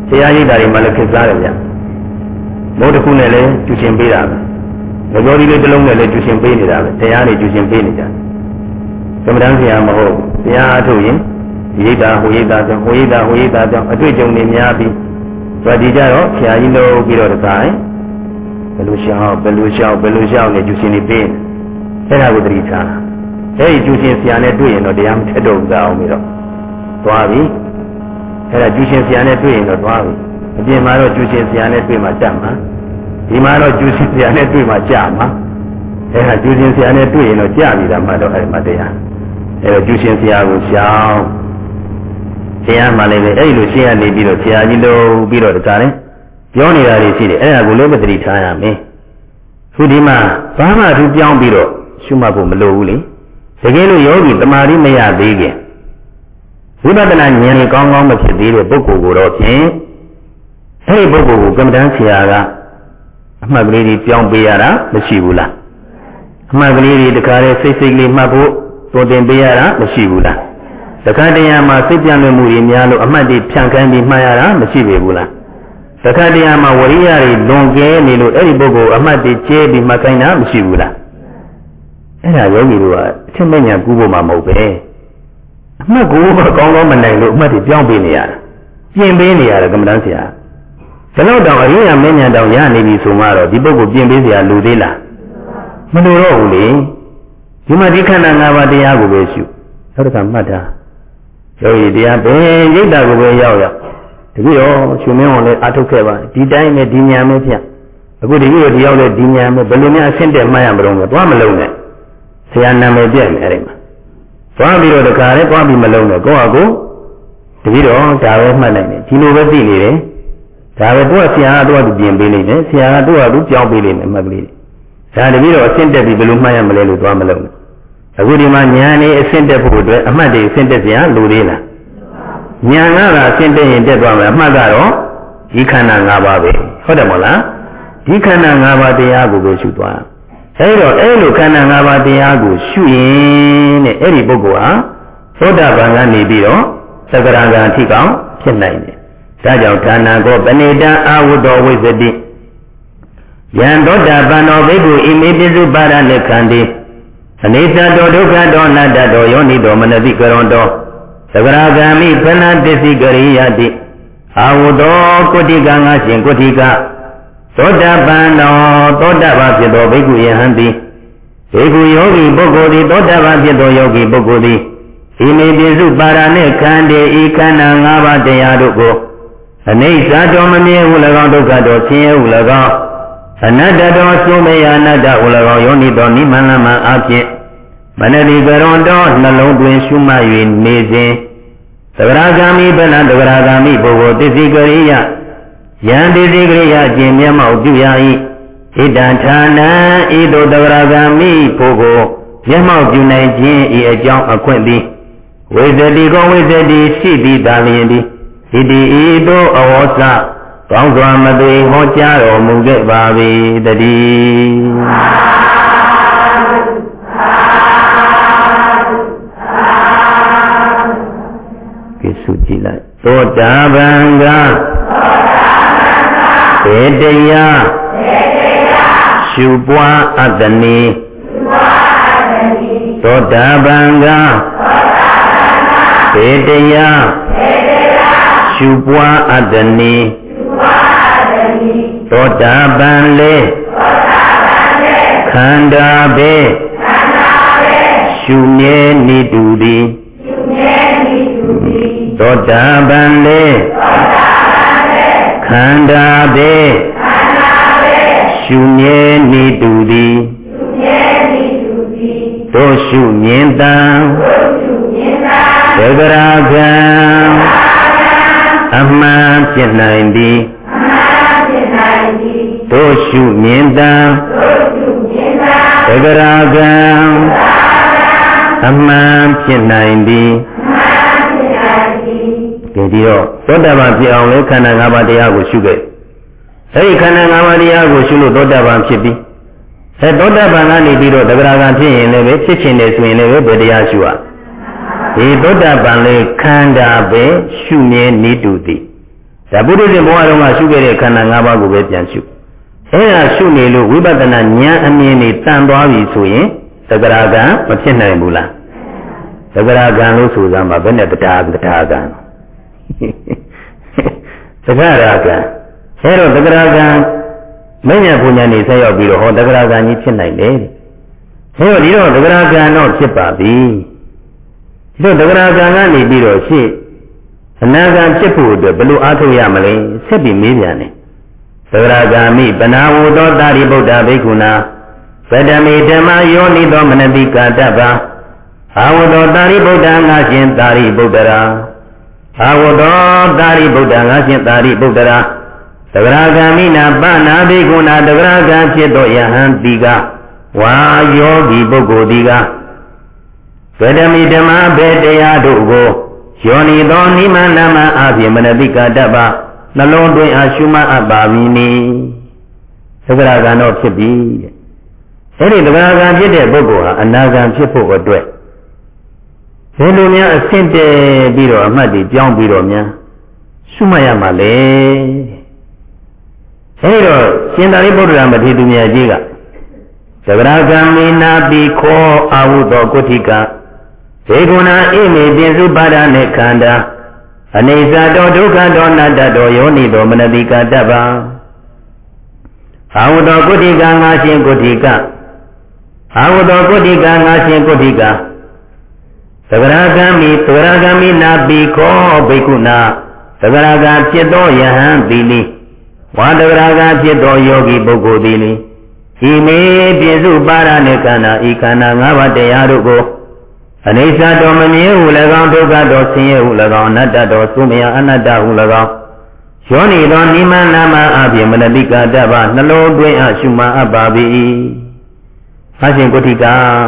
တရားရိပ်တာတွေမှလည်းခက်စားတယ်ဗျမဟုတ်တစ်ခုနဲ့လည်းကျူရှင်ပေးတာပဲငကြောဒီလေးတစ်လုံးနဲ့လည်းကျူရှင်ပေးနေတာပဲတရားတွေကျူရှင်ပေးနေကြသမထဆရာမဟုတ်တရားအထုတ်ရင်ရိပ်တာဟိုရိပ်တာကြောင့်ဟိုရိပ်တာဟိုရိပ်တာကြောင့်အတွေ့အကြုံတွေများပြီးဆိုဒီကြတော့ဆရာကြီးလို့ပြီးတော့တခါဘယ်လိုရှောင်းဘယ်လိုရှောင်းဘယ်လိုရှောင်းနေကျူရှင်တွေပေးအဲ့ဒါကိုသတိထားအဲ့ဒီကျူရှင်ဆရာနဲ့တွေ့ရင်တော့တရားမထက်တော့ဘူးအောင်ပြီးတော့သွားပြီအဲ့ဒါကျူရှင်ဆရာနဲ့တွေ့ရင်တော့သွားပြီအပြင်မှာတော့ကျူရှင်ဆရာနဲ့တွေ့မှကြမှာဒီမှာတော့ကျူရှင်ဆရာနဲ့တွေ့မှကြမှာအဲ့ဒါကျူရှင်ဆရာနဲ့တွေ့ရင်တော့ကြပြီလားမှတော့အဲ့ဒီမှာတရားအဲ့တော့ကျူရှင်ဆရာကိုရှောင်းဆရာမှလည်းပဲအဲ့လိုရှင်းရနေပြီးတော့ဆရာကြီးလို့ပြီးတော့တခါလဲပြောနေတာတွေရှိတယ်အဲ့ဒါကိုလည်းမသတိထားရမယ်ခုဒီမှာဘာမှသူပြောင်းပြီးတော့ရှုမှတ်ဖို့မလိုဘူးလေတကယ်လို့ယောဂီတမာတိမရသေးခင်ဝိပဿနာဉာဏ်ကောင်းကောင်းမဖြစ်သေးတဲ့ပုဂ္ဂိုလ်ကိုတော့ဖြင့်အဲ့ဒီပုဂ္ဂိုလ်ကိုကမ္မဋ္ဌာန်းဆရာကအမှတ်ကလေးတွေပြောင်းပေးရတာမရှိဘူးလားအမှတ်ကလေးတွေတခါလဲစိတ်စိတ်လေးမှတ်ဖို့သွန်သင်ပေးရတာမရှိဘူးလားတခါတရံမှာစိတ်ပြန့်လွင့်မှုတွေများလို့အမှတ်တွေဖြန့်ခိုင်းပြီးမှတ်ရတာမရှိပေဘူးလားတခါတရံမှာဝရိယတွေလွန်ကဲနေလို့အဲ့ဒီပုဂ္ဂိုလ်အမှတ်တွေကျဲပြီးမှတ်ခိုင်းတာမရှိဘူးလားအဲ့ဒါယောဂီတို့ကအထင်မဲ့ညာကူးဖို့မှမဟုတ်ပဲအမှတ်ကိုမကောင်းကောင်းမနိုင်လို့အမှတ်တွေပြောင်းပေးနေရတာပြင်ပေးနေရတယ်ကမ္မဋ္ဌာန်းဆရာဒါတော့တောင်အရိယာမင်းညာတောင်ရနေပြီဆိုမှတော့ဒီပုဂ္ဂိုလ်ပြင်ပေးเสียလူသေးလားမလိုတော့ဘူးလေဒီမှာဒီခန္ဓာ၅ပါးတရားကိုပဲရှုနောက်တစ်ခါမှတ်တာယောဂီတရားပဲရိတ်တာကိုပဲရောက်ရောက်တပည့်တော်ရှင်မင်းဝန်လည်းအထုတ်ခဲ့ပါဒီတိုင်းနဲ့ဒီညာမဲ့ဖြတ်အခုဒီလိုဒီရောက်လဲဒီညာမဲ့ဘယ်လိုများအဆင့်တက်မှတ်ရမလို့လဲသွားမလုံးနဲ့ဆရာနာမည်ပြည့်မယ်အဲ့ဒီမှာသွားပြီးတော့တခါလဲသွားပြီးမလုံးနဲ့ကိုယ့်ဟာကိုတပည့်တော်ဒါပဲမှတ်နိုင်တယ်ဒီလိုပဲသိနေတယ်ဒါပဲသူကဆရာကတော့သူပြင်ပေးနေတယ်ဆရာကတော့သူပြောင်းပေးနေတယ်မှတ်ကလေးဒါတပည့်တော်အဆင့်တက်ပြီးဘယ်လိုမှတ်ရမလဲလို့သွားမလုံးနဲ့အခုဒီမှာဉာဏ်နဲ့အဆင့်တက်ဖို့အတွက်အမှတ်တွေအဆင့်တက်เสียလိုသေးလားဉာဏ်ကအဆင့်တက်ရင်တက်သွားမယ်အမှတ်ကတော့ဒီခန္ဓာ၅ပါးပဲဟုတ်တယ်မဟုတ်လားဒီခန္ဓာ၅ပါးတရားကိုပဲရှုသွားအဲ့တော့အဲ့လိုခန္ဓာ၅ပါးတရားကိုရှုရင်တဲ့အဲ့ဒီပုဂ္ဂိုလ်ဟာသောတာပန်ကနေပြီးတော့သက္ကရာဂံအထိကောင်ဖြစ်နိုင်တယ်ဒါကြောင့်ဌာနကောပဏိတံအာဝတ္တဝိသတိယံသောတာပန်တော်ဘိက္ခုဣမိပိစုပါရဏေခန္တိအနိစ္စတောဒုက္ခတောအနတ္တတောယောနိတောမနတိကရောတောသက္ကရာဂမိဖဏတစ္စိကရိယတိအာဝတ္တောကုဋ္ဌိကငါရှင်ကုဋ္ဌိကသောတာပန်တော်သောတာပန်ဖြစ်သောဘိက္ခုယဟံတိဘိက္ခုယောဂီပုဂ္ဂိုလ်သည်သောတာပန်ဖြစ်သောယောဂီပုဂ္ဂိုလ်သည်ဣမိပိစုပါရဏေခန္တိဤခန္ဓာ၅ပါးတရားတို့ကိုအနိစ္စတောမမြဲဟု၎င်းဒုက္ခတောဆင်းရဲဟု၎င်းအနတ္တတောသုံးမယအနတ္တဟု၎င်းယောနိတောနိမန္လမအဖြစ်မနတိကရွန်တောနှလုံးတွင်ရှုမှတ်၍နေစဉ်သဂရာဂာမိဗလသဂရာဂာမိပုဂ္ဂိုလ်တစ္စိကရိယယံတစ္စိကရိယအကျင့်မျက်မှောက်ပြုရ၏ဣဒံဌာနံဤသို့သဂရာဂာမိပုဂ္ဂိုလ်မျက်မှောက်ပြုနိုင်ခြင်းဤအကြောင်းအခွင့်သည်ဝိသတိကောဝိသတိရှိသည်သာလျင်သည်ဣတိဤသို့အဝေါစကောင်းစွာမသွေဟောကြားတော်မူခဲ့ပါ၏တည်းကိစုကြည့်လိုက်သောတာပန်ကသေတရားရှုပွားအတ္တနိသောတာပန်ကသေတရားရှုပွားအတ္တနိသောတာပန်လေခန္ဓာပဲရှုမြဲနေတူသည်သောတာပန်လေခန္ဓာပဲရှုမြဲနေတူသည်တို့ရှုမြင်တံသဂရာဂံအမှန်ဖြစ်နိုင်သည်တို့ရှုမြင်တံသဂရာဂံအမှန်ဖြစ်နိုင်သည်ဒီဒီတော့သောတာပန်ဖြစ်အောင်လေခန္ဓာ၅ပါးတရားကိုရှုခဲ့အဲဒီခန္ဓာ၅ပါးတရားကိုရှုလို့သောတာပန်ဖြစ်ပြီးအဲသောတာပန်ကနေပြီးတော့သဂရာဂံဖြစ်ရင်လည်းပဲဖြစ်ချင်တယ်ဆိုရင်လည်းပဲဘယ်တရားရှုရဒီသောတာပန်လေခန္ဓာပဲရှုမြဲနေတူသည်ဒါဘုဒ္ဓရှင်ဘဝတော်မှာရှုခဲ့တဲ့ခန္ဓာ၅ပါးကိုပဲပြန်ရှုအဲ့ဒါရှုနေလို့ဝိပဿနာဉာဏ်အမြင်နဲ့တန်သွားပြီဆိုရင်သဂရာကံမဖြစ်နိုင်ဘူးလားသဂရာကံလို့ဆိုစမ်းပါဘယ်နဲ့တရားတရားကံသဂရာကံအဲ့တော့သဂရာကံမဉ္ဇဉ်ပူညာနေဆက်ရောက်ပြီးတော့ဟောသဂရာကံကြီးဖြစ်နိုင်တယ်အဲ့တော့ဒီတော့သဂရာကံတော့ဖြစ်ပါပြီဒီတော့သဂရာကံကနေပြီးတော့ရှေ့အနာဂံဖြစ်ဖို့အတွက်ဘယ်လိုအားထုတ်ရမလဲဆက်ပြီးမေးပြန်တယ်သဂရာဂာမိပနာဝုသောတာရိပုတ္တဘိက္ခုနာဗတ္တမေဓမ္မယောနိသောမနတိကာတပ္ပအာဝတောတာရိပုတ္တငါရှင်တာရိပုတ္တရာအာဝတောတာရိပုတ္တငါရှင်တာရိပုတ္တရာသဂရာဂာမိနာပနာဘိက္ခုနာသဂရာဂံဖြစ်သောယဟန်တိကဝါယောဂီပုဂ္ဂိုလ်တိကဗတ္တမေဓမ္မဘေတရားတို့ကိုယောနိသောနိမန္နမအဖြစ်မနတိကာတပ္ပနှလုံးသွင်းအားရှုမှတ်အပ်ပါပြီနိသဂရာဂံတော့ဖြစ်ပြီတဲ့အဲဒီသဂရာဂံဖြစ်တဲ့ပုဂ္ဂိုလ်ဟာအနာဂံဖြစ်ဖို့အတွက်ဘယ်လိုများအဆင့်တည်းပြီးတော့အမှတ်တွေကြောင်းပြီးတော့များရှုမှတ်ရမှာလဲအဲဒီတော့ရှင်သာရိပုတ္တရာမထေရသူမြတ်ကြီးကသဂရာဂံမိနာပိခောအာဟုသောကုဋ္ဌိကဘေကုဏအိမေပြင်းစုပါဒနဲ့ခန္ဓာအနေစာတောဒုက္ခတောအနတ္တတောယောနိတောမနတိကာတပ္ပအာဟုတောကုဋ္ဌိကငါရှင်ကုဋ္ဌိကအာဟုတောကုဋ္ဌိကငါရှင်ကုဋ္ဌိကသဂရာဂံမိသဂရာဂံမိနာပိခောဘိက္ခုနာသဂရာဂံဖြစ်သောယဟန်တိလိဝါသဂရာဂံဖြစ်သောယောဂီပုဂ္ဂိုလ်တိလိဤမေပြည့်စုပါရဏေခန္ဓာဤခန္ဓာ၅ပါးတရားတို့ကိုအနေစာတော်မမြဲဟု၎င်းဒုက္ခတော်ဆင်းရဲဟု၎င်းအနတ္တတော်သုမယအနတ္တဟု၎င်းယောနိသောနိမန္နမအပြင်မနတိကာတပ္ပနှလုံးသွင်းအရှုမှအပ်ပါ၏။အရှင်ကုဋ္ဌိက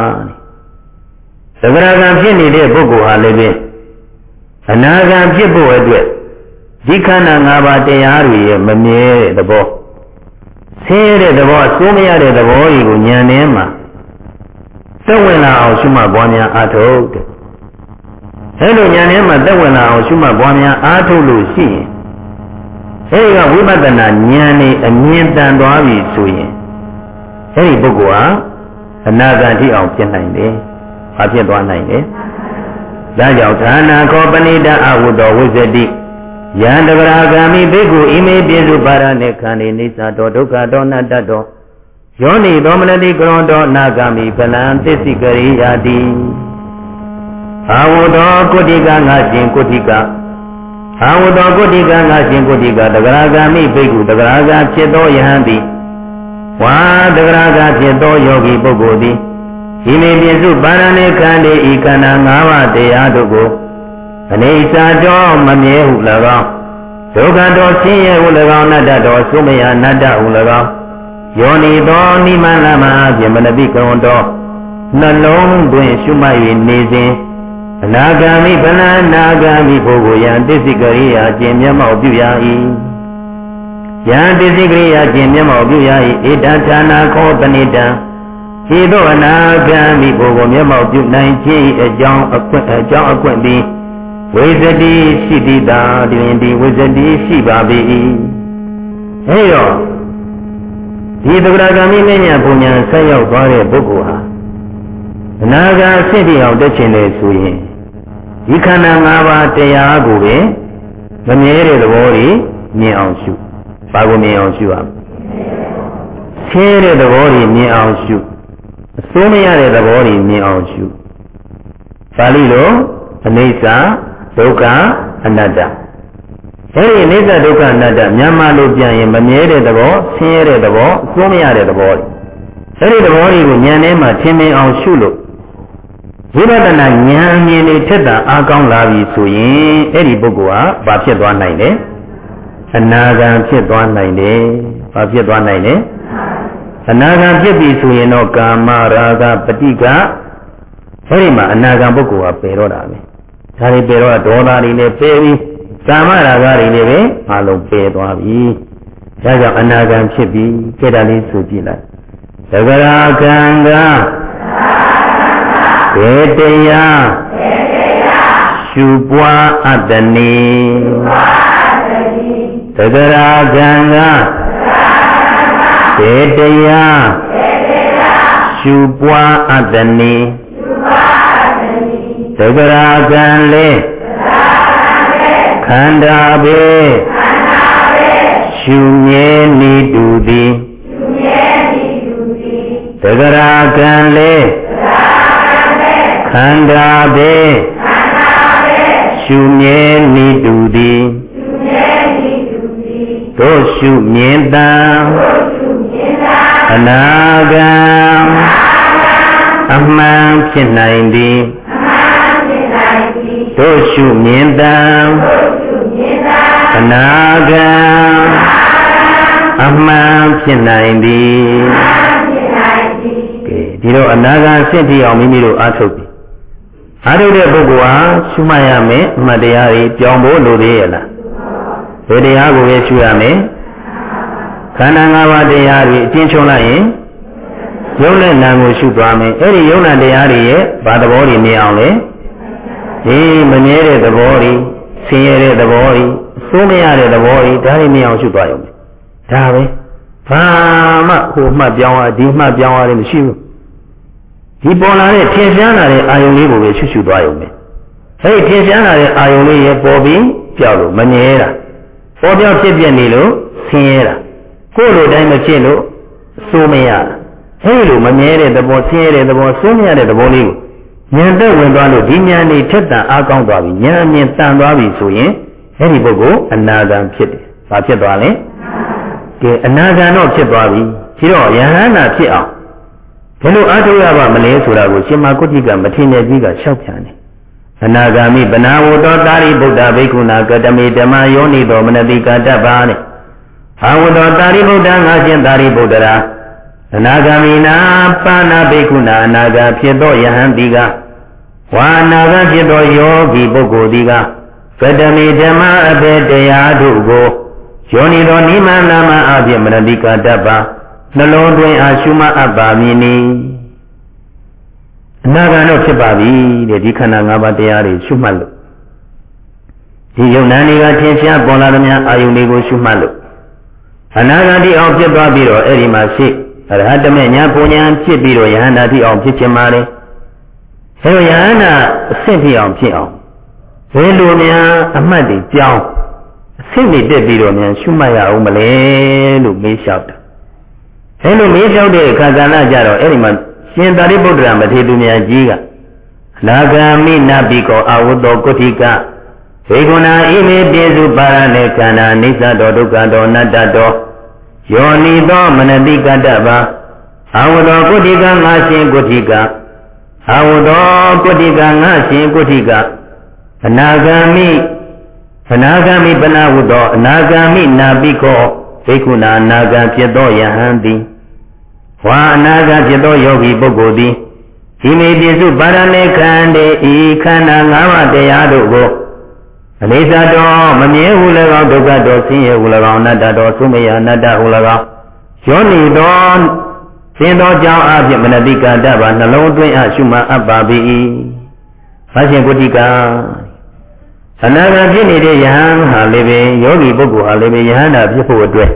သဂရာဂံဖြစ်နေတဲ့ပုဂ္ဂိုလ်ဟာလည်းပဲအနာဂံဖြစ်ဖို့အတွက်ဒီခန္ဓာ၅ပါးတရားတွေရဲ့မမြဲတဲ့သဘောဆင်းရဲတဲ့သဘောသုမယတဲ့သဘောတွေကိုဉာဏ်နဲ့မှသက်ဝင်လာအောင်ရှုမှတ်ပွားများအားထုတ်တဲ့အဲလိုဉာဏ်ထဲမှာသက်ဝင်လာအောင်ရှုမှတ်ပွားများအားထုတ်လို့ရှိရင်အဲဒီကဝိပဿနာဉာဏ်နဲ့အမြင်တန်သွားပြီဆိုရင်အဲဒီပုဂ္ဂိုလ်ဟာအနာဂတ်ထိအောင်ဖြစ်နိုင်တယ်။ဘာဖြစ်သွားနိုင်လဲ။ဒါကြောင့်ဌာနာခောပဏိတအဝုတောဝိဇ္ဇတိယံတဂရာဂာမိဘိက္ခုဣမေပိစုပါရဏေခန္ဒီနိစ္စတောဒုက္ခတောအနတ္တတောယောနိသောမနတိကရောတောနာဂာမိဖလံသစ္စိကရိယာတိအာဝတောကုဋ္ဌိကငါရှင်ကုဋ္ဌိကအာဝတောကုဋ္ဌိကငါရှင်ကုဋ္ဌိကတဂရာဂာမိဘိက္ခုတဂရာဂဖြစ်သောယဟန်တိဝါတဂရာဂဖြစ်သောယောဂီပုဂ္ဂိုလ်သည်ဒီမေပြစုပါရဏေခန္ဒီဤခန္ဓာ၅ပါးတရားတို့ကိုအနေစာတော်မမြဲဟု၎င်းဒုက္ခတော်ဆင်းရဲဟု၎င်းအနတ္တတော်သုမယအနတ္တဟု၎င်းယောနိသောနိမန္နမအပြင်မနတိကံတော်နှလုံးသွင်းရှုမှတ်၍နေစဉ်အနာဂါမိဗလအနာဂါမိပုဂ္ဂိုလ်ယံတိစိကရိယာကျင့်မျက်မှောက်ပြုရ၏ယံတိစိကရိယာကျင့်မျက်မှောက်ပြုရ၏ဧတဌာနာခောပဏိတံဤသို့အနာဂါမိပုဂ္ဂိုလ်မျက်မှောက်ပြုနိုင်ခြင်းအကြောင်းအခွင့်အကြောင်းအခွင့်သည်ဝိဇ္ဇတိရှိတိတာတွင်ဒီဝိဇ္ဇတိရှိပါပေ၏အဲတော့ဒီသဂရာဂာမိမဉ္ဇဉ်ပူညာဆက်ရောက်သွားတဲ့ပုဂ္ဂိုလ်ဟာအနာဂတ်ဖြစ်ပြီးအောင်တက်ချင်တယ်ဆိုရင်ဒီခန္ဓာ၅ပါးတရားကိုပဲမမြဲတဲ့သဘောတွေမြင်အောင်ရှု။ဘာကိုမြင်အောင်ရှုရမလဲ။ဆင်းရဲတဲ့သဘောတွေမြင်အောင်ရှု။အစိုးမရတဲ့သဘောတွေမြင်အောင်ရှု။ပါဠိလိုအနိစ္စဒုက္ခအနတ္တအဲဒီအနိစ္စဒုက္ခအနတ္တမြန်မာလိုပြန်ရင်မမြဲတဲ့သဘောဆင်းရဲတဲ့သဘောအစိုးမရတဲ့သဘောတွေအဲဒီသဘောတွေကိုဉာဏ်ထဲမှာထင်မြင်အောင်ရှုလို့ဝိပဿနာဉာဏ်မြင်နေထက်တာအားကောင်းလာပြီဆိုရင်အဲ့ဒီပုဂ္ဂိုလ်ဟာဘာဖြစ်သွားနိုင်လဲအနာဂံဖြစ်သွားနိုင်တယ်ဘာဖြစ်သွားနိုင်လဲအနာဂံဖြစ်ပြီဆိုရင်တော့ကာမရာဂပဋိကအဲ့ဒီမှာအနာဂံပုဂ္ဂိုလ်ဟာပယ်တော့တာပဲဒါတွေပယ်တော့ဒေါသတွေနဲ့ပယ်ပြီးကာမရာဂတွေနဲ့ပဲအလုံးပယ်သွားပြီဒါကြောင့်အနာဂံဖြစ်ပြီကြည့်တာလေးဆိုကြည့်လိုက်သဂရာကံကဘေတရားရှုပွားအတ္တနိသကရာကံကတေတရားရှုပွားအတ္တနိသကရာကံလေခန္ဓာပေရှုမြဲနိတုတိသကရာကံလေခန္ဓာပေရှုမြဲနိတုတိတို့ရှုမြင်တံအနာဂံအမှန်ဖြစ်နိုင်သည်တို့ရှုမြင်တံအနာဂံအမှန်ဖြစ်နိုင်သည်ကဲဒီတော့အနာဂံဖြစ်ပြီးအောင်မိမိတို့အားထုတ်ပြီအားထုတ်တဲ့ပုဂ္ဂိုလ်ဟာရှုမှတ်ရမယ်အမှတ်တရားတွေပြောင်းဖို့လိုသေးရဲ့လားဘယ်တရားကိုပဲရှုရမယ်ခန္ဓာ၅ပါးတရားတွေအကျဉ်းချုပ်လိုက်ရင်ယုံနဲ့နာမ်ကိုရှုသွားမယ်အဲ့ဒီယုံနာတရားတွေရဲ့ဘာသဘောတွေမြင်အောင်လဲဒီမမြဲတဲ့သဘောတွေဆင်းရဲတဲ့သဘောတွေစိုးမရတဲ့သဘောတွေဒါတွေမြင်အောင်ရှုသွားရုံပဲဒါပဲဘာမှဟိုမှတ်ပြောင်းရဒီမှတ်ပြောင်းရတယ်မရှိဘူးဒီပေါ်လာတဲ့ထင်ရှားလာတဲ့အာယုံလေးကိုပဲရှုရှုသွားရုံပဲအဲ့ဒီထင်ရှားလာတဲ့အာယုံလေးရဲ့ပေါ်ပြီးကြောက်လို့မမြဲတာပေါ်ပြောင်းဖြစ်ပြနေလို့ဆင်းရဲတာကိုယ်လိုတိုင်းမဖြစ်လို့စိုးမရအဲ့လိုမမြဲတဲ့သဘောဆင်းရဲတဲ့သဘောစိုးမရတဲ့သဘောလေးကိုဉာဏ်သက်ဝင်သွားလို့ဒီဉာဏ်นี่ထက်တန်အားကောင်းသွားပြီဉာဏ်အမြင်တန်သွားပြီဆိုရင်အဲ့ဒီပုဂ္ဂိုလ်အနာဂံဖြစ်တယ်။ဘာဖြစ်သွားလဲ။ကဲအနာဂံတော့ဖြစ်သွားပြီ။ဒီတော့ယဟန္တာဖြစ်အောင်ဘယ်လိုအားထုတ်ရပါမလဲဆိုတာကိုရှင်မကုဋ္ဌိကမထေရကြီးကလျှောက်ပြန်တယ်။အနာဂါမိပနာဝတ္တောတာရိဗုဒ္ဓဘိက္ခုနာကတမေဓမ္မယောနိသောမနတိကာတ္တပါနဲ့။ဘာဝတ္တောတာရိဗုဒ္ဓငါရှင်တာရိဗုဒ္ဓရာအနာဂါမိနာပါဏဘိက္ခုနာအနာဂါဖြစ်သောယဟန်တိကဝါအနာဂါဖြစ်သောယောဂီပုဂ္ဂိုလ်တိကကတမေဓမ္မအဘေတရားတို့ကိုယောနိသောနိမန္နာမအဖြစ်မနတိကာတ္တပါနှလုံးသွင်းအားရှုမှတ်အပ်ပါမည်နီအနာဂတ်တော့ဖြစ်ပါပြီတဲ့ဒီခန္ဓာ၅ပါးတရားတွေရှုမှတ်လို့ဒီယုံနာတွေကထင်ရှားပေါ်လာသမျှအာယုန်တွေကိုရှုမှတ်လို့အနာဂတ်တိအောင်ဖြစ်သွားပြီးတော့အဲ့ဒီမှာရှိအရဟတမေညာပူညာဖြစ်ပြီးတော့ယဟန္တာတိအောင်ဖြစ်ခြင်းပါလေအဲလိုယဟန္တာအဆင့်ဖြစ်အောင်ဖြစ်အောင်ဘယ်လိုများအမှတ်တွေကြောင်းအဆင့်တွေတက်ပြီးတော့များရှုမှတ်ရအောင်မလဲလို့မေးလျှောက်တာအဲလိုမေးလျှောက်တဲ့အခါကဏ္ဍကြတော့အဲ့ဒီမှာရှင်သာရိပုတ္တရာမထေရမြတ်ကြီးကအနာဂါမိနာပိကောအာဝတ္တောကုဋ္ဌိကဘေကုဏာဣမေတေစုပါရဏေခန္ဓာအိစ္ဆတောဒုက္ခတောအနတ္တတောယောနိသောမနတိကတ္တပါအာဝတ္တောကုဋ္ဌိကငါရှင်ကုဋ္ဌိကအာဝတ္တောကုဋ္ဌိကငါရှင်ကုဋ္ဌိကအနာဂါမိအနာဂါမိပနာဝတ္တောအနာဂါမိနာပိကောဘေကုဏာအနာဂါဖြစ်သောယဟန်တိဝါအနာဂါဖြစ်သောယောဂီပုဂ္ဂိုလ်သည်ဒီမေပြစုပါရဏေခန္တေဤခန္ဓာ၅ပါးတရားတို့ကိုအနိစ္စတော်မမြဲဟု၎င်းဒုက္ခတော်ဆင်းရဲဟု၎င်းအနတ္တတော်သုမယအနတ္တဟု၎င်းယောနိတော်သင်တော်ကြောင့်အဖြစ်မနတိကတ္တပါနှလုံးသွင်းအရှုမှတ်အပ်ပါ၏။ဘာရှင်ကုဋ္ဌိကအနာဂတ်ဖြစ်နေတဲ့ယဟန်ဟာလည်းပဲယောဂီပုဂ္ဂိုလ်ဟာလည်းပဲယဟန္တာဖြစ်ဖို့အတွက်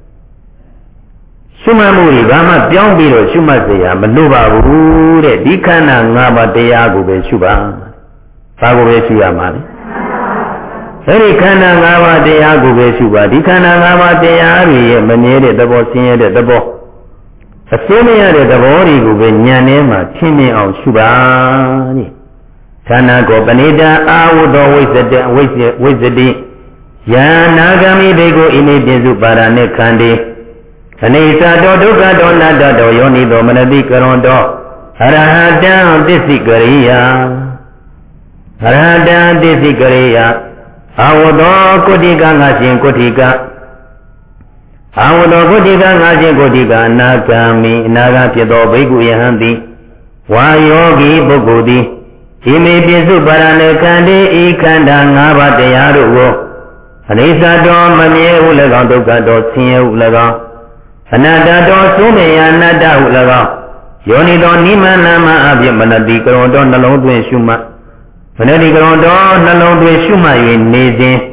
ရှုမှတ်မှုတွေဘာမှပြောင်းပြီးတော့ရှုမှတ်เสียမလိုပါဘူးတဲ့ဒီခန္ဓာ၅ပါးတရားကိုပဲရှုပါဘာကိုပဲရှုရမှာလဲအဲဒီခန္ဓာ၅ပါးတရားကိုပဲရှုပါဒီခန္ဓာ၅ပါးတရားတွေရဲ့မမြဲတဲ့သဘောဆင်းရဲတဲ့သဘောအစိုးမရတဲ့သဘောတွေကိုပဲဉာဏ်ထဲမှာထင်မြင်အောင်ရှုပါတဲ့ဌာနကိုပဏိတာအာဝတ္တောဝိသတဝိဝိသတိယန္နာဂမိဘေကိုဣမိပိစုပါရဏေခန္တေအနိစ္စတောဒုက္ခတောအနတ္တတောယောနိသောမနတိကရွန်တောအရဟတံသစ္စိကရိယာအရဟတံသစ္စိကရိယာအာဝတ္တောကုဋ္ဌိကငါရှင်ကုဋ္ဌိကအာဝတ္တောကုဋ္ဌိကငါရှင်ကုဋ္ဌိကအနာဂါမိအနာဂါဖြစ်သောဘိက္ခုယဟန်တိဝါယောဂီပုဂ္ဂိုလ်သည်ဒီမေပိစုပါရဏေခန္တေဤခန္ဓာ၅ပါးတရားတို့ကိုအနိစ္စတောမမြဲဟု၎င်းဒုက္ခတောဆင်းရဲဟု၎င်းအနတ္တတောသုံးနေယအနတ္တဟု၎င်းယောနိတောနိမန္နာမအဖြစ်မနတိကရွန်တောနှလုံးသွင်းရှုမှတ်မနတိကရွန်တောနှလုံးသွင်းရှုမှတ်၍နေစဉ်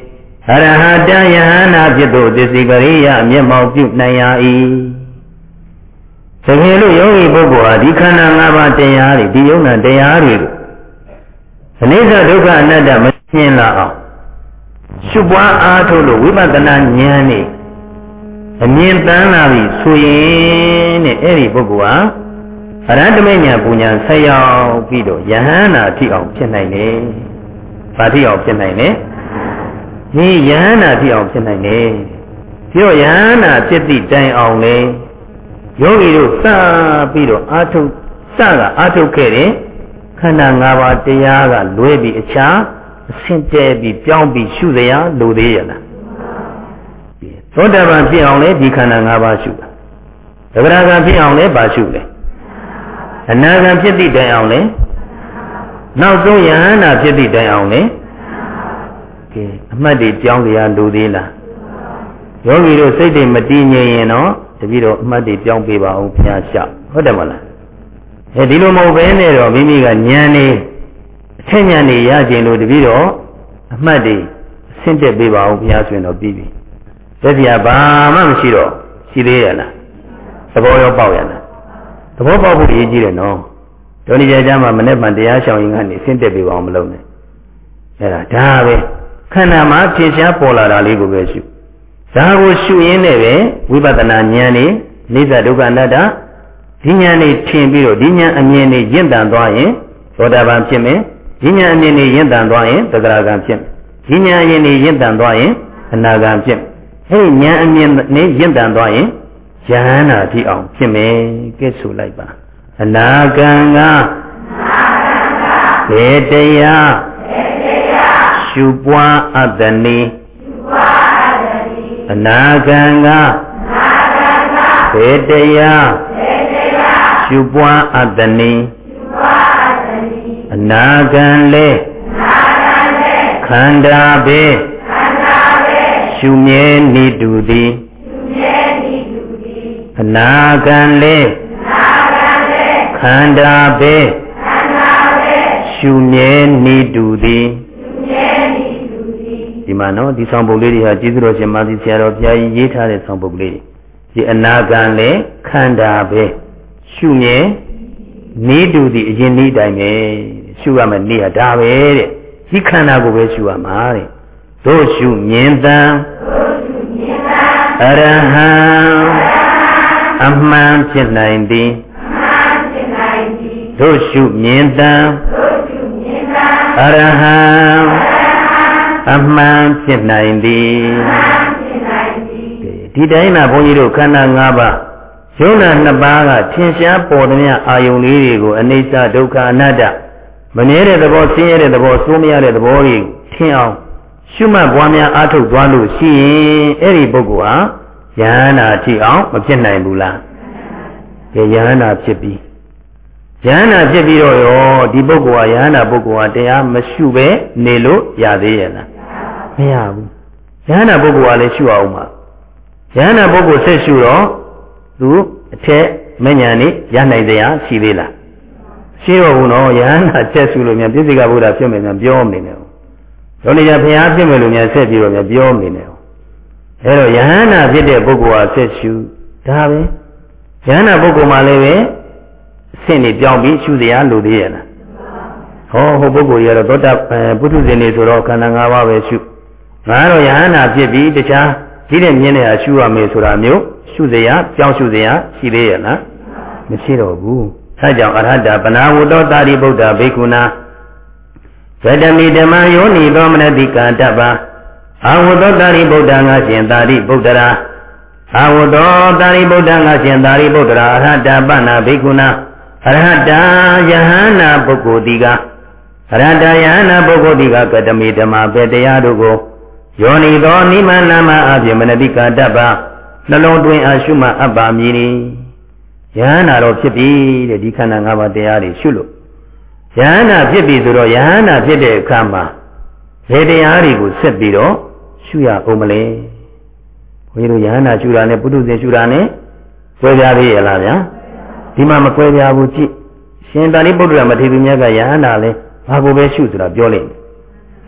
အရဟတယဟနာဖြစ်သောသစ္စည်းကရိယာမျက်မှောက်ပြုနိုင်ရ၏တကယ်လို့ယောဂီပုဂ္ဂိုလ်ဟာဒီခန္ဓာ၅ပါးတရားတွေဒီယုံနာတရားတွေကိုအနိစ္စဒုက္ခအနတ္တမရှင်းလာအောင်ရှုပွားအားထုတ်လို့ဝိပဿနာဉာဏ်နဲ့အမြင်တန်းလာပြီဆိုရင်တဲ့အဲ့ဒီပုဂ္ဂိုလ်ဟာအရဟတမေညာပူညာဆက်ရောက်ပြီးတော့ယဟန္တာဖြစ်အောင်ဖြစ်နိုင်တယ်။ဘာဖြစ်အောင်ဖြစ်နိုင်လဲ။ဒီယဟန္တာဖြစ်အောင်ဖြစ်နိုင်တယ်။ပြီးတော့ယဟန္တာဖြစ်သည့်တိုင်အောင်လေယောဂီတို့စပြီးတော့အာထုတ်စကအာထုတ်ခဲ့တဲ့ခန္ဓာ၅ပါးတရားကလွဲပြီးအခြားအဆင့်တဲပြီးပြောင်းပြီးရှုရလိုသေးရလားသောတာပန်ဖြစ်အောင်လေဒီခန္ဓာ၅ပါးရှုတာသဂရဂံဖြစ်အောင်လေပါရှုလေအနာဂံဖြစ်သည့်တိုင်အောင်လေနောက်ဆုံးယဟန္တာဖြစ်သည့်တိုင်အောင်လေကဲအမှတ်တွေပြောင်းရလိုသေးလားယောဂီတို့စိတ်တွေမတည်ငြိမ်ရင်တော့တပည့်တော်အမှတ်တွေပြောင်းပေးပါအောင်ဘုရားရှောက်ဟုတ်တယ်မလားအဲဒီလိုမဟုတ်ဘဲနဲ့တော့မိမိကဉာဏ်နေအထက်ဉာဏ်နေရခြင်းလို့တပည့်တော်အမှတ်တွေဆင့်တက်ပေးပါအောင်ဘုရားဆိုရင်တော့ပြီးပြီသက်ပြဘာမှမရှိတော့ရှိသေးရလားသဘောရောပေါက်ရလားသဘောပေါက်ဖို့အရေးကြီးတယ်နော်ဒေါနိကြကြမှာမနေ့မှတရားရှောင်ရင်ကနေဆင့်တက်ပေးပါအောင်မလုပ်နဲ့အဲ့ဒါဒါပဲခန္ဓာမှာဖြည့်ရှားပေါ်လာတာလေးကိုပဲရှုဒါကိုရှုရင်းနဲ့ပဲဝိပဿနာဉာဏ်နဲ့နိစ္စဒုက္ခအနတ္တဒီဉာဏ်နဲ့ထင်ပြီးတော့ဒီဉာဏ်အမြင်နဲ့ရင့်တန်သွားရင်သောတာပန်ဖြစ်မယ်ဒီဉာဏ်အမြင်နဲ့ရင့်တန်သွားရင်သဂရဂံဖြစ်မယ်ဒီဉာဏ်အမြင်နဲ့ရင့်တန်သွားရင်အနာဂံဖြစ်မယ်အဲဒီဉာဏ်အမြင်နဲ့ရင့်တန်သွားရင်ယဟန္တာဖြစ်အောင်ဖြစ်မယ်ကဲဆိုလိုက်ပါအနာဂံကဘေတရားရှုပွားအတ္တနိအနာဂံကဘေတရားရှုပွားအတ္တနိအနာဂံလေခန္ဓာဘေရှုမြဲနေတူသည်အနာဂံလေခန္ဓာဘေရှုမြဲနေတူသည်ဒီမှာနော်ဒီဆောင်ပုဒ်လေးတွေဟာကျေးဇူးတော်ရှင်မာသီဆရာတော်ဘုရားကြီးရေးထားတဲ့ဆောင်ပုဒ်လေးဒီအနာဂံလေခန္ဓာဘေရှုမြဲနေတူသည်အရင်နေ့တိုင်းပဲရှုရမယ်နေ့ဟာဒါပဲတဲ့ဒီခန္ဓာကိုပဲရှုရမှာတဲ့တို့ရှုမြင်တံအရဟံအမှန်ဖြစ်နိုင်သည်တို့ရှုမြင်တံအရဟံအမှန်ဖြစ်နိုင်သည်ဒီတိုင်းမှာဘုန်းကြီးတို့ခန္ဓာ၅ပါးယုံနာနှစ်ပါးကထင်ရှားပေါ်သမျှအာယုန်လေးတွေကိုအနိစ္စဒုက္ခအနတ္တမမြဲတဲ့သဘောဆင်းရဲတဲ့သဘောစိုးမရတဲ့သဘောတွေထင်အောင်ရှုမှတ်ပွားများအားထုတ်သွားလို့ရှိရင်အဲ့ဒီပုဂ္ဂိုလ်ဟာယဟန္တာဖြစ်အောင်မဖြစ်နိုင်ဘူးလားယဟန္တာဖြစ်ပြီးယဟန္တာဖြစ်ပြီးတော့ရောဒီပုဂ္ဂိုလ်ဟာယဟန္တာပုဂ္ဂိုလ်ဟာတရားမရှုပဲနေလို့ရသေးရဲ့လားမရဘူးယဟန္တာပုဂ္ဂိုလ်ကလည်းရှုအောင်ပါယဟန္တာပုဂ္ဂိုလ်ဆက်ရှုတော့သူအထက်မဉ္ဇဏ်นี่ရနိုင်တရားရှိသေးလားရှိတော့ဘူးနော်ယဟန္တာချက်ရှုလို့များပြည့်စုံကဗုဒ္ဓဖြစ်မယ်များပြောမနေနဲ့ယောနိကြဘုရားဖြစ်မယ်လို့များဆက်ပြီးတော့များပြောမနေနဲ့အဲတော့ယဟန္တာဖြစ်တဲ့ပုဂ္ဂိုလ်ဟာဆက်ရှုဒါပဲယဟန္တာပုဂ္ဂိုလ်မှလည်းပဲအဆင့်နေပြောင်းပြီးရှုတရားလိုသေးရဲ့လားဟောဟိုပုဂ္ဂိုလ်ကြီးကတော့သောတာပုထုဇဉ်နေဆိုတော့ခန္ဓာ၅ပါးပဲရှုငါတော့ယဟန္တာဖြစ်ပြီးတခြားဒီတဲ့မြင်တဲ့ဟာရှုရမယ်ဆိုတာမျိုးရှုစရာပြောင်းရှုစရာရှိသေးရဲ့လားမရှိတော့ဘူးအဲကြောင့်အရဟတပနာဝတ္တောတာရိဗုဒ္ဓဘိက္ခုနာဗတမိဓမ္မယောနိသောမနတိကာတပ္ပအာဝတ္တောတာရိဗုဒ္ဓငါရှင်တာရိဗုဒ္ဓရာအာဝတ္တောတာရိဗုဒ္ဓငါရှင်တာရိဗုဒ္ဓရာအရဟတပနာဘိက္ခုနာအရဟတယဟန္တာပုဂ္ဂိုလ်တိကအရဟတယဟန္တာပုဂ္ဂိုလ်တိကကတမိဓမ္မဘေတရားတို့ကိုယောနိသောနိမနာမအပြင်မနတိကာတပ္ပနှလုံးသွင်းအားရှုမှအပ်ပါမည်။ယဟန္တာတော့ဖြစ်ပြီတဲ့ဒီခန္ဓာ၅ပါးတရားတွေရှုလို့ယဟန္တာဖြစ်ပြီဆိုတော့ယဟန္တာဖြစ်တဲ့အခါမှာဘယ်တရားတွေကိုဆက်ပြီးတော့ရှုရအောင်မလဲ။ဘုန်းကြီးတို့ယဟန္တာရှုတာနဲ့ပုထုဇဉ်ရှုတာနဲ့ကွဲပြားသေးရဲ့လားဗျာ။ဒီမှာမကွဲပြားဘူးကြည့်။ရှင်သာရိပုတ္တရာမထေရမြတ်ကယဟန္တာလဲဘာကိုပဲရှုဆိုတာပြောလိုက်။ယ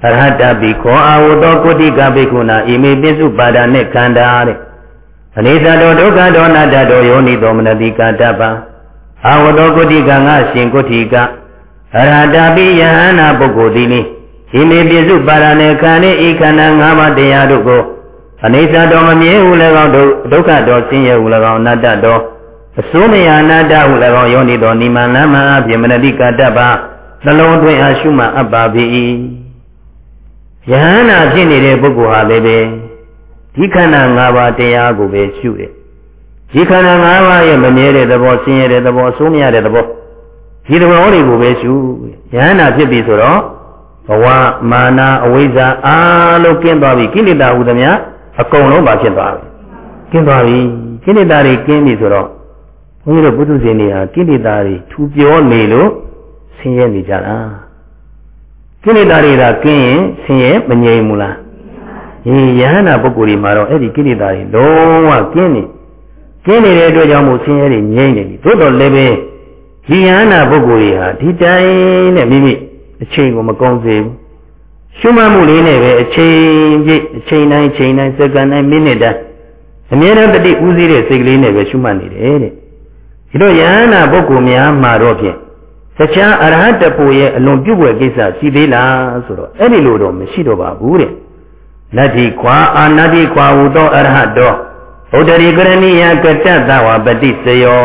Arhatapi ko awuto kutika bhikkhuna ime pisu padane khandare Anisado dukkado nadado yonito manatika tapa Awuto kutika nga shin kutika Arhatapi yahana pukkudini ime pisu padane khane ikana ngama teyaduko Anisado mamye ulagao dukkado sinye ulagao nadado Asumya nada ulagao yonito nimanama abhi manatika tapa Salon twin ashuma abbabi Yahanaဖြစ်နေတဲ့ပုဂ္ဂိုလ်ဟာလည်းပဲဒီခန္ဓာ၅ပါးတရားကိုပဲရှုတယ်။ဒီခန္ဓာ၅ပါးရဲ့မမြဲတဲ့သဘောဆင်းရဲတဲ့သဘောအဆိုးမရတဲ့သဘောဒီသဘောတွေကိုပဲရှု။ယဟနာဖြစ်ပြီဆိုတော့ဘဝမာနအဝိဇ္ဇာအားလုံးကင်းသွားပြီကိလေသာဟုသမျှအကုန်လုံးပါဖြစ်သွားပြီ။ကင်းသွားပြီကိလေသာတွေကင်းပြီဆိုတော့ဘုန်းကြီးတို့ပုထုဇဉ်တွေဟာကိလေသာတွေထူပြောနေလို့ဆင်းရဲနေကြတာ။ကိလေသာတွေကကင်းရင်ဆင်းရဲမငြိမ်ဘူးလားဒီယဟနာပုဂ္ဂိုလ်တွေမှာတော့အဲ့ဒီကိလေသာတွေလုံးဝကင်းနေကင်းနေတဲ့အတွက်ကြောင့်မို့ဆင်းရဲတွေငြိမ်နေပြီသို့တော်လည်းပဲဒီယဟနာပုဂ္ဂိုလ်တွေဟာဒီတိုင်းနဲ့မိမိအချိန်ကိုမကုန်စေဘူးရှုမှတ်မှုလေးနဲ့ပဲအချိန်ပြည့်အချိန်တိုင်းအချိန်တိုင်းစက္ကန့်တိုင်းမိနစ်တိုင်းအမြဲတမ်းတတိဥစည်းတဲ့စိတ်ကလေးနဲ့ပဲရှုမှတ်နေတယ်တဲ့ဒီတော့ယဟနာပုဂ္ဂိုလ်များမှာတော့ဖြင့်စချာအရဟတပုရဲ့အလွန်ပြုတ်ွယ်ကိစ္စရှိသေးလားဆိုတော့အဲ့ဒီလိုတော့မရှိတော့ပါဘူးတဲ့နတ္တိခွာအာနတ္တိခွာဟူသောအရဟတောဥဒရိကရဏိယကတ္တသဝပတိစယော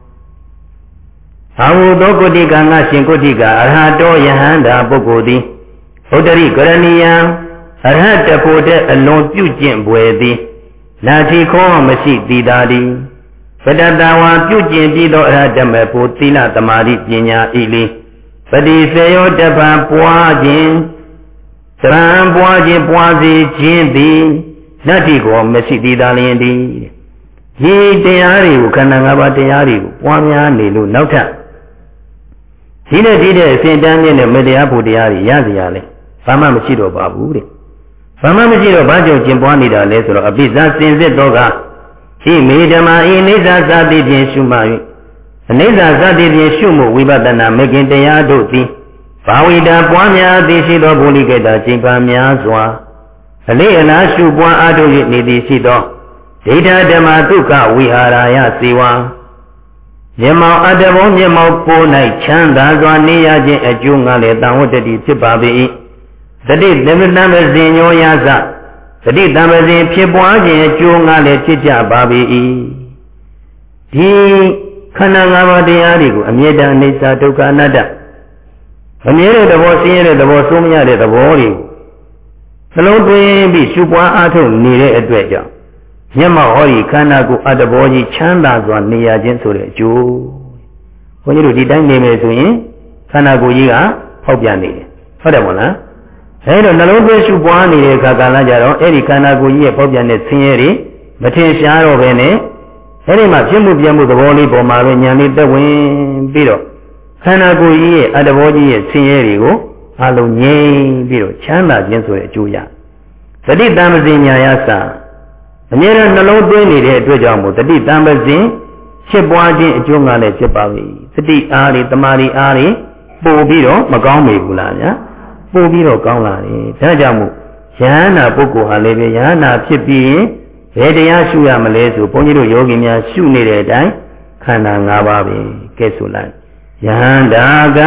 အာဟုသောကုတိကငါရှင်ကုတိကအရဟတောယဟန္တာပုဂ္ဂိုလ်သည်ဥဒရိကရဏိယအရဟတပုတဲ့အလွန်ပြုကျင့်ပွယ်သည်နာတိခောမရှိသည်သာသည်ပတတဝါပြုကျင်ပြီးသောအရဟတမေဖို့သီလသမာဓိပညာဤလေးပတိစေယောတပံပွားခြင်းသရံပွားခြင်းပွားစေခြင်းသည်နတ္တိကိုမရှိသေးသာလျင်သည်ဒီတရားတွေကိုခန္ဓာ၅ပါးတရားတွေကိုပွားများနေလို့နောက်ထပ်ဒီနဲ့ဒီတဲ့အစဉ်တန်းမြင့်တဲ့မေတ္တရားဖို့တရားတွေရစီရလဲဘာမှမရှိတော့ပါဘူးတဲ့ဘာမှမရှိတော့ဘာကြောင့်ကျင့်ပွားနေတာလဲဆိုတော့အပိဇာစင်စစ်တော့ကဤမေဓမ္မာဤနိစ္စသတိဖြင့်ရှုမှ၍အနိစ္စသတိဖြင့်ရှုမှုဝိပဿနာမေခင်တရားတို့သည်ဘာဝိတာပွားများသည်ရှိသောဘုလိကေတာချိန်ပါများစွာအလေးအလားရှုပွားအားထုတ်၍နေသည်ရှိသောဒိဋ္ဌဓမ္မဒုက္ခဝိဟာရယစေဝါမျက်မှောက်အတ္တဘုံမျက်မှောက်ကို၌ချမ်းသာစွာနေရခြင်းအကျိုးငါလည်းတန်ဝတ္တတိဖြစ်ပါပေ၏တတိသမတံပဇင်ညောယသတတိတံပဇင်ဖြစ်ပွားခြင်းအကျိုးငါလည်းဖြစ်ကြပါပေ၏ဒီခန္ဓာ၅ပါးတရားတွေကိုအမြဲတမ်းအိစ္ဆာဒုက္ခအနတ္တအမြဲတဲ့သဘောဆင်းရဲတဲ့သဘောဆုံးမရတဲ့သဘောတွေကိုနှလုံးသွင်းပြီးရှုပွားအားထုတ်နေတဲ့အတွက်ကြောင့်မျက်မှောက်ဟောဒီခန္ဓာကိုယ်အတ္တဘောကြီးချမ်းသာစွာနေရခြင်းဆိုတဲ့အကျိုးဘုန်းကြီးတို့ဒီတိုင်းနေမယ်ဆိုရင်ခန္ဓာကိုယ်ကြီးကဖောက်ပြန်နေတယ်ဟုတ်တယ်မို့လားအဲဒါနှလုံးသွင်းရှုပွားနေတဲ့အခါကာလကြတော့အဲ့ဒီခန္ဓာကိုယ်ကြီးရဲ့ဖောက်ပြန်တဲ့ဆင်းရဲတွေမထင်ရှားတော့ဘဲနဲ့အဲ့ဒီမှာဖြစ်မှုပြမှုသဘောလေးပေါ်မှာပဲဉာဏ်လေးသက်ဝင်ပြီးတော့ခန္ဓာကိုယ်ကြီးရဲ့အတ္တဘောကြီးရဲ့ဆင်းရဲတွေကိုအလုံးငြိမ်းပြီးတော့ချမ်းသာခြင်းဆိုတဲ့အကျိုးရတတိတံပဇင်ညာယသအမြဲတမ်းနှလုံးသွင်းနေတဲ့အတွက်ကြောင့်မို့တတိတံပဇင်ဖြစ်ပွားခြင်းအကျိုးငါလည်းဖြစ်ပါပြီတတိအားတွေတမာရီအားတွေပို့ပြီးတော့မကောင်းမေဘူးလားဗျာပို့ပြီးတော့ကောင်းလာတယ်ဒါကြောင့်မို့ယဟန္တာပုဂ္ဂိုလ်ဟာလည်းပဲယဟန္တာဖြစ်ပြီးရင်ဘယ်တရားရှုရမလဲဆိုဘုန်းကြီးတို့ယောဂီများရှုနေတဲ့အတိုင်းခန္ဓာ၅ပါးပဲကဲဆိုလိုက်ယဟန္တာက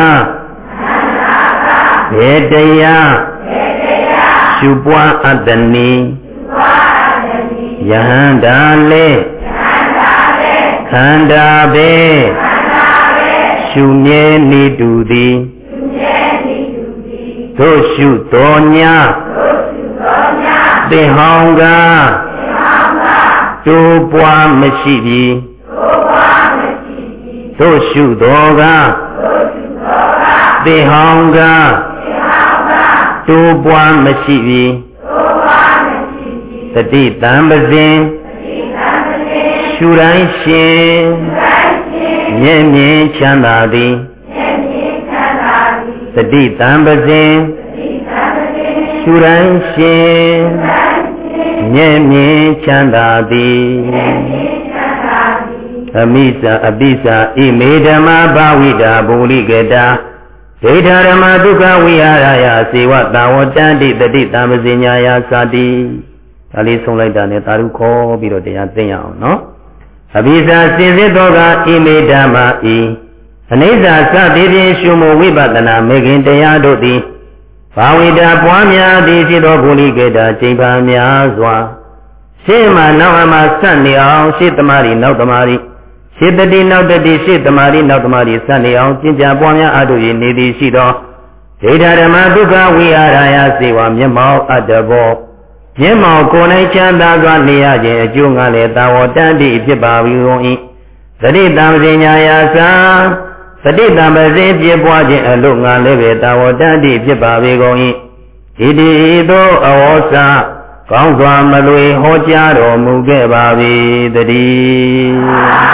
ဘယ်တရားရှုပွားအတ္တနိယဟန္တာလေခန္ဓာပဲရှုမြဲနေတူသည်တို့ရှုတော်ညာသင်ဟောင်းကတိုးပွားမရှိပြီတို့ရှုတော်ကသင်ဟောင်းကတိုးပွားမရှိပြီတတိတံပဇင်ရှုတိုင်းရှင်မြဲမြဲချမ်းသာသည်တတိတံပဇင်ရှုတိုင်းရှင်မြဲမြဲချမ်းသာသည်အမိစာအပိစာဣမေဓမ္မာဘာဝိတာဘုလိကေတာဒိဋ္ဌဓမ္မဒုက္ခဝိဟာရယစေဝတာဝတန္တိတတိတမဇိညာယသာတိဒါလေးဆုံးလိုက်တာနဲ့သာဓုခေါ်ပြီးတော့တရားသိရအောင်နော်အဘိဇာစင်စစ်တော်ကဣမေဓမ္မာဤအနိစ္စစသည်ဖြင့်ရှုမှုဝိပဿနာမေခင်တရားတို့သည်ဘာဝိတာပွားများသည်ဖြစ်သောဘူလိကေတာချိန်ပါများစွာရှေ့မှနောက်အမှဆက်နေအောင်ရှေ့သမารီနောက်သမารီရှေ့တတိနောက်တတိရှေ့သမารီနောက်သမารီဆက်နေအောင်ကျင့်ကြံပွားများအထု၍နေသည်ရှိသောဒိဋ္ဌဓမ္မဒုက္ခဝိဟာရယစေဝမျက်မှောက်အတ္တဘောမျက်မှောက်ကိုယ်၌ချမ်းသာစွာနေရခြင်းအကျိုးငါလည်းတာဝတ္တန္တိဖြစ်ပါပြီကုန်၏သတိတံပညာယာသာသတိတံပစေပြပွားခြင်းအလို့ငါလည်းပဲတာဝတ္တန္တိဖြစ်ပါပြီကုန်၏ဣတိသောအဝေါစကောင်းစွာမလွေဟောကြားတော်မူခဲ့ပါ၏တည်း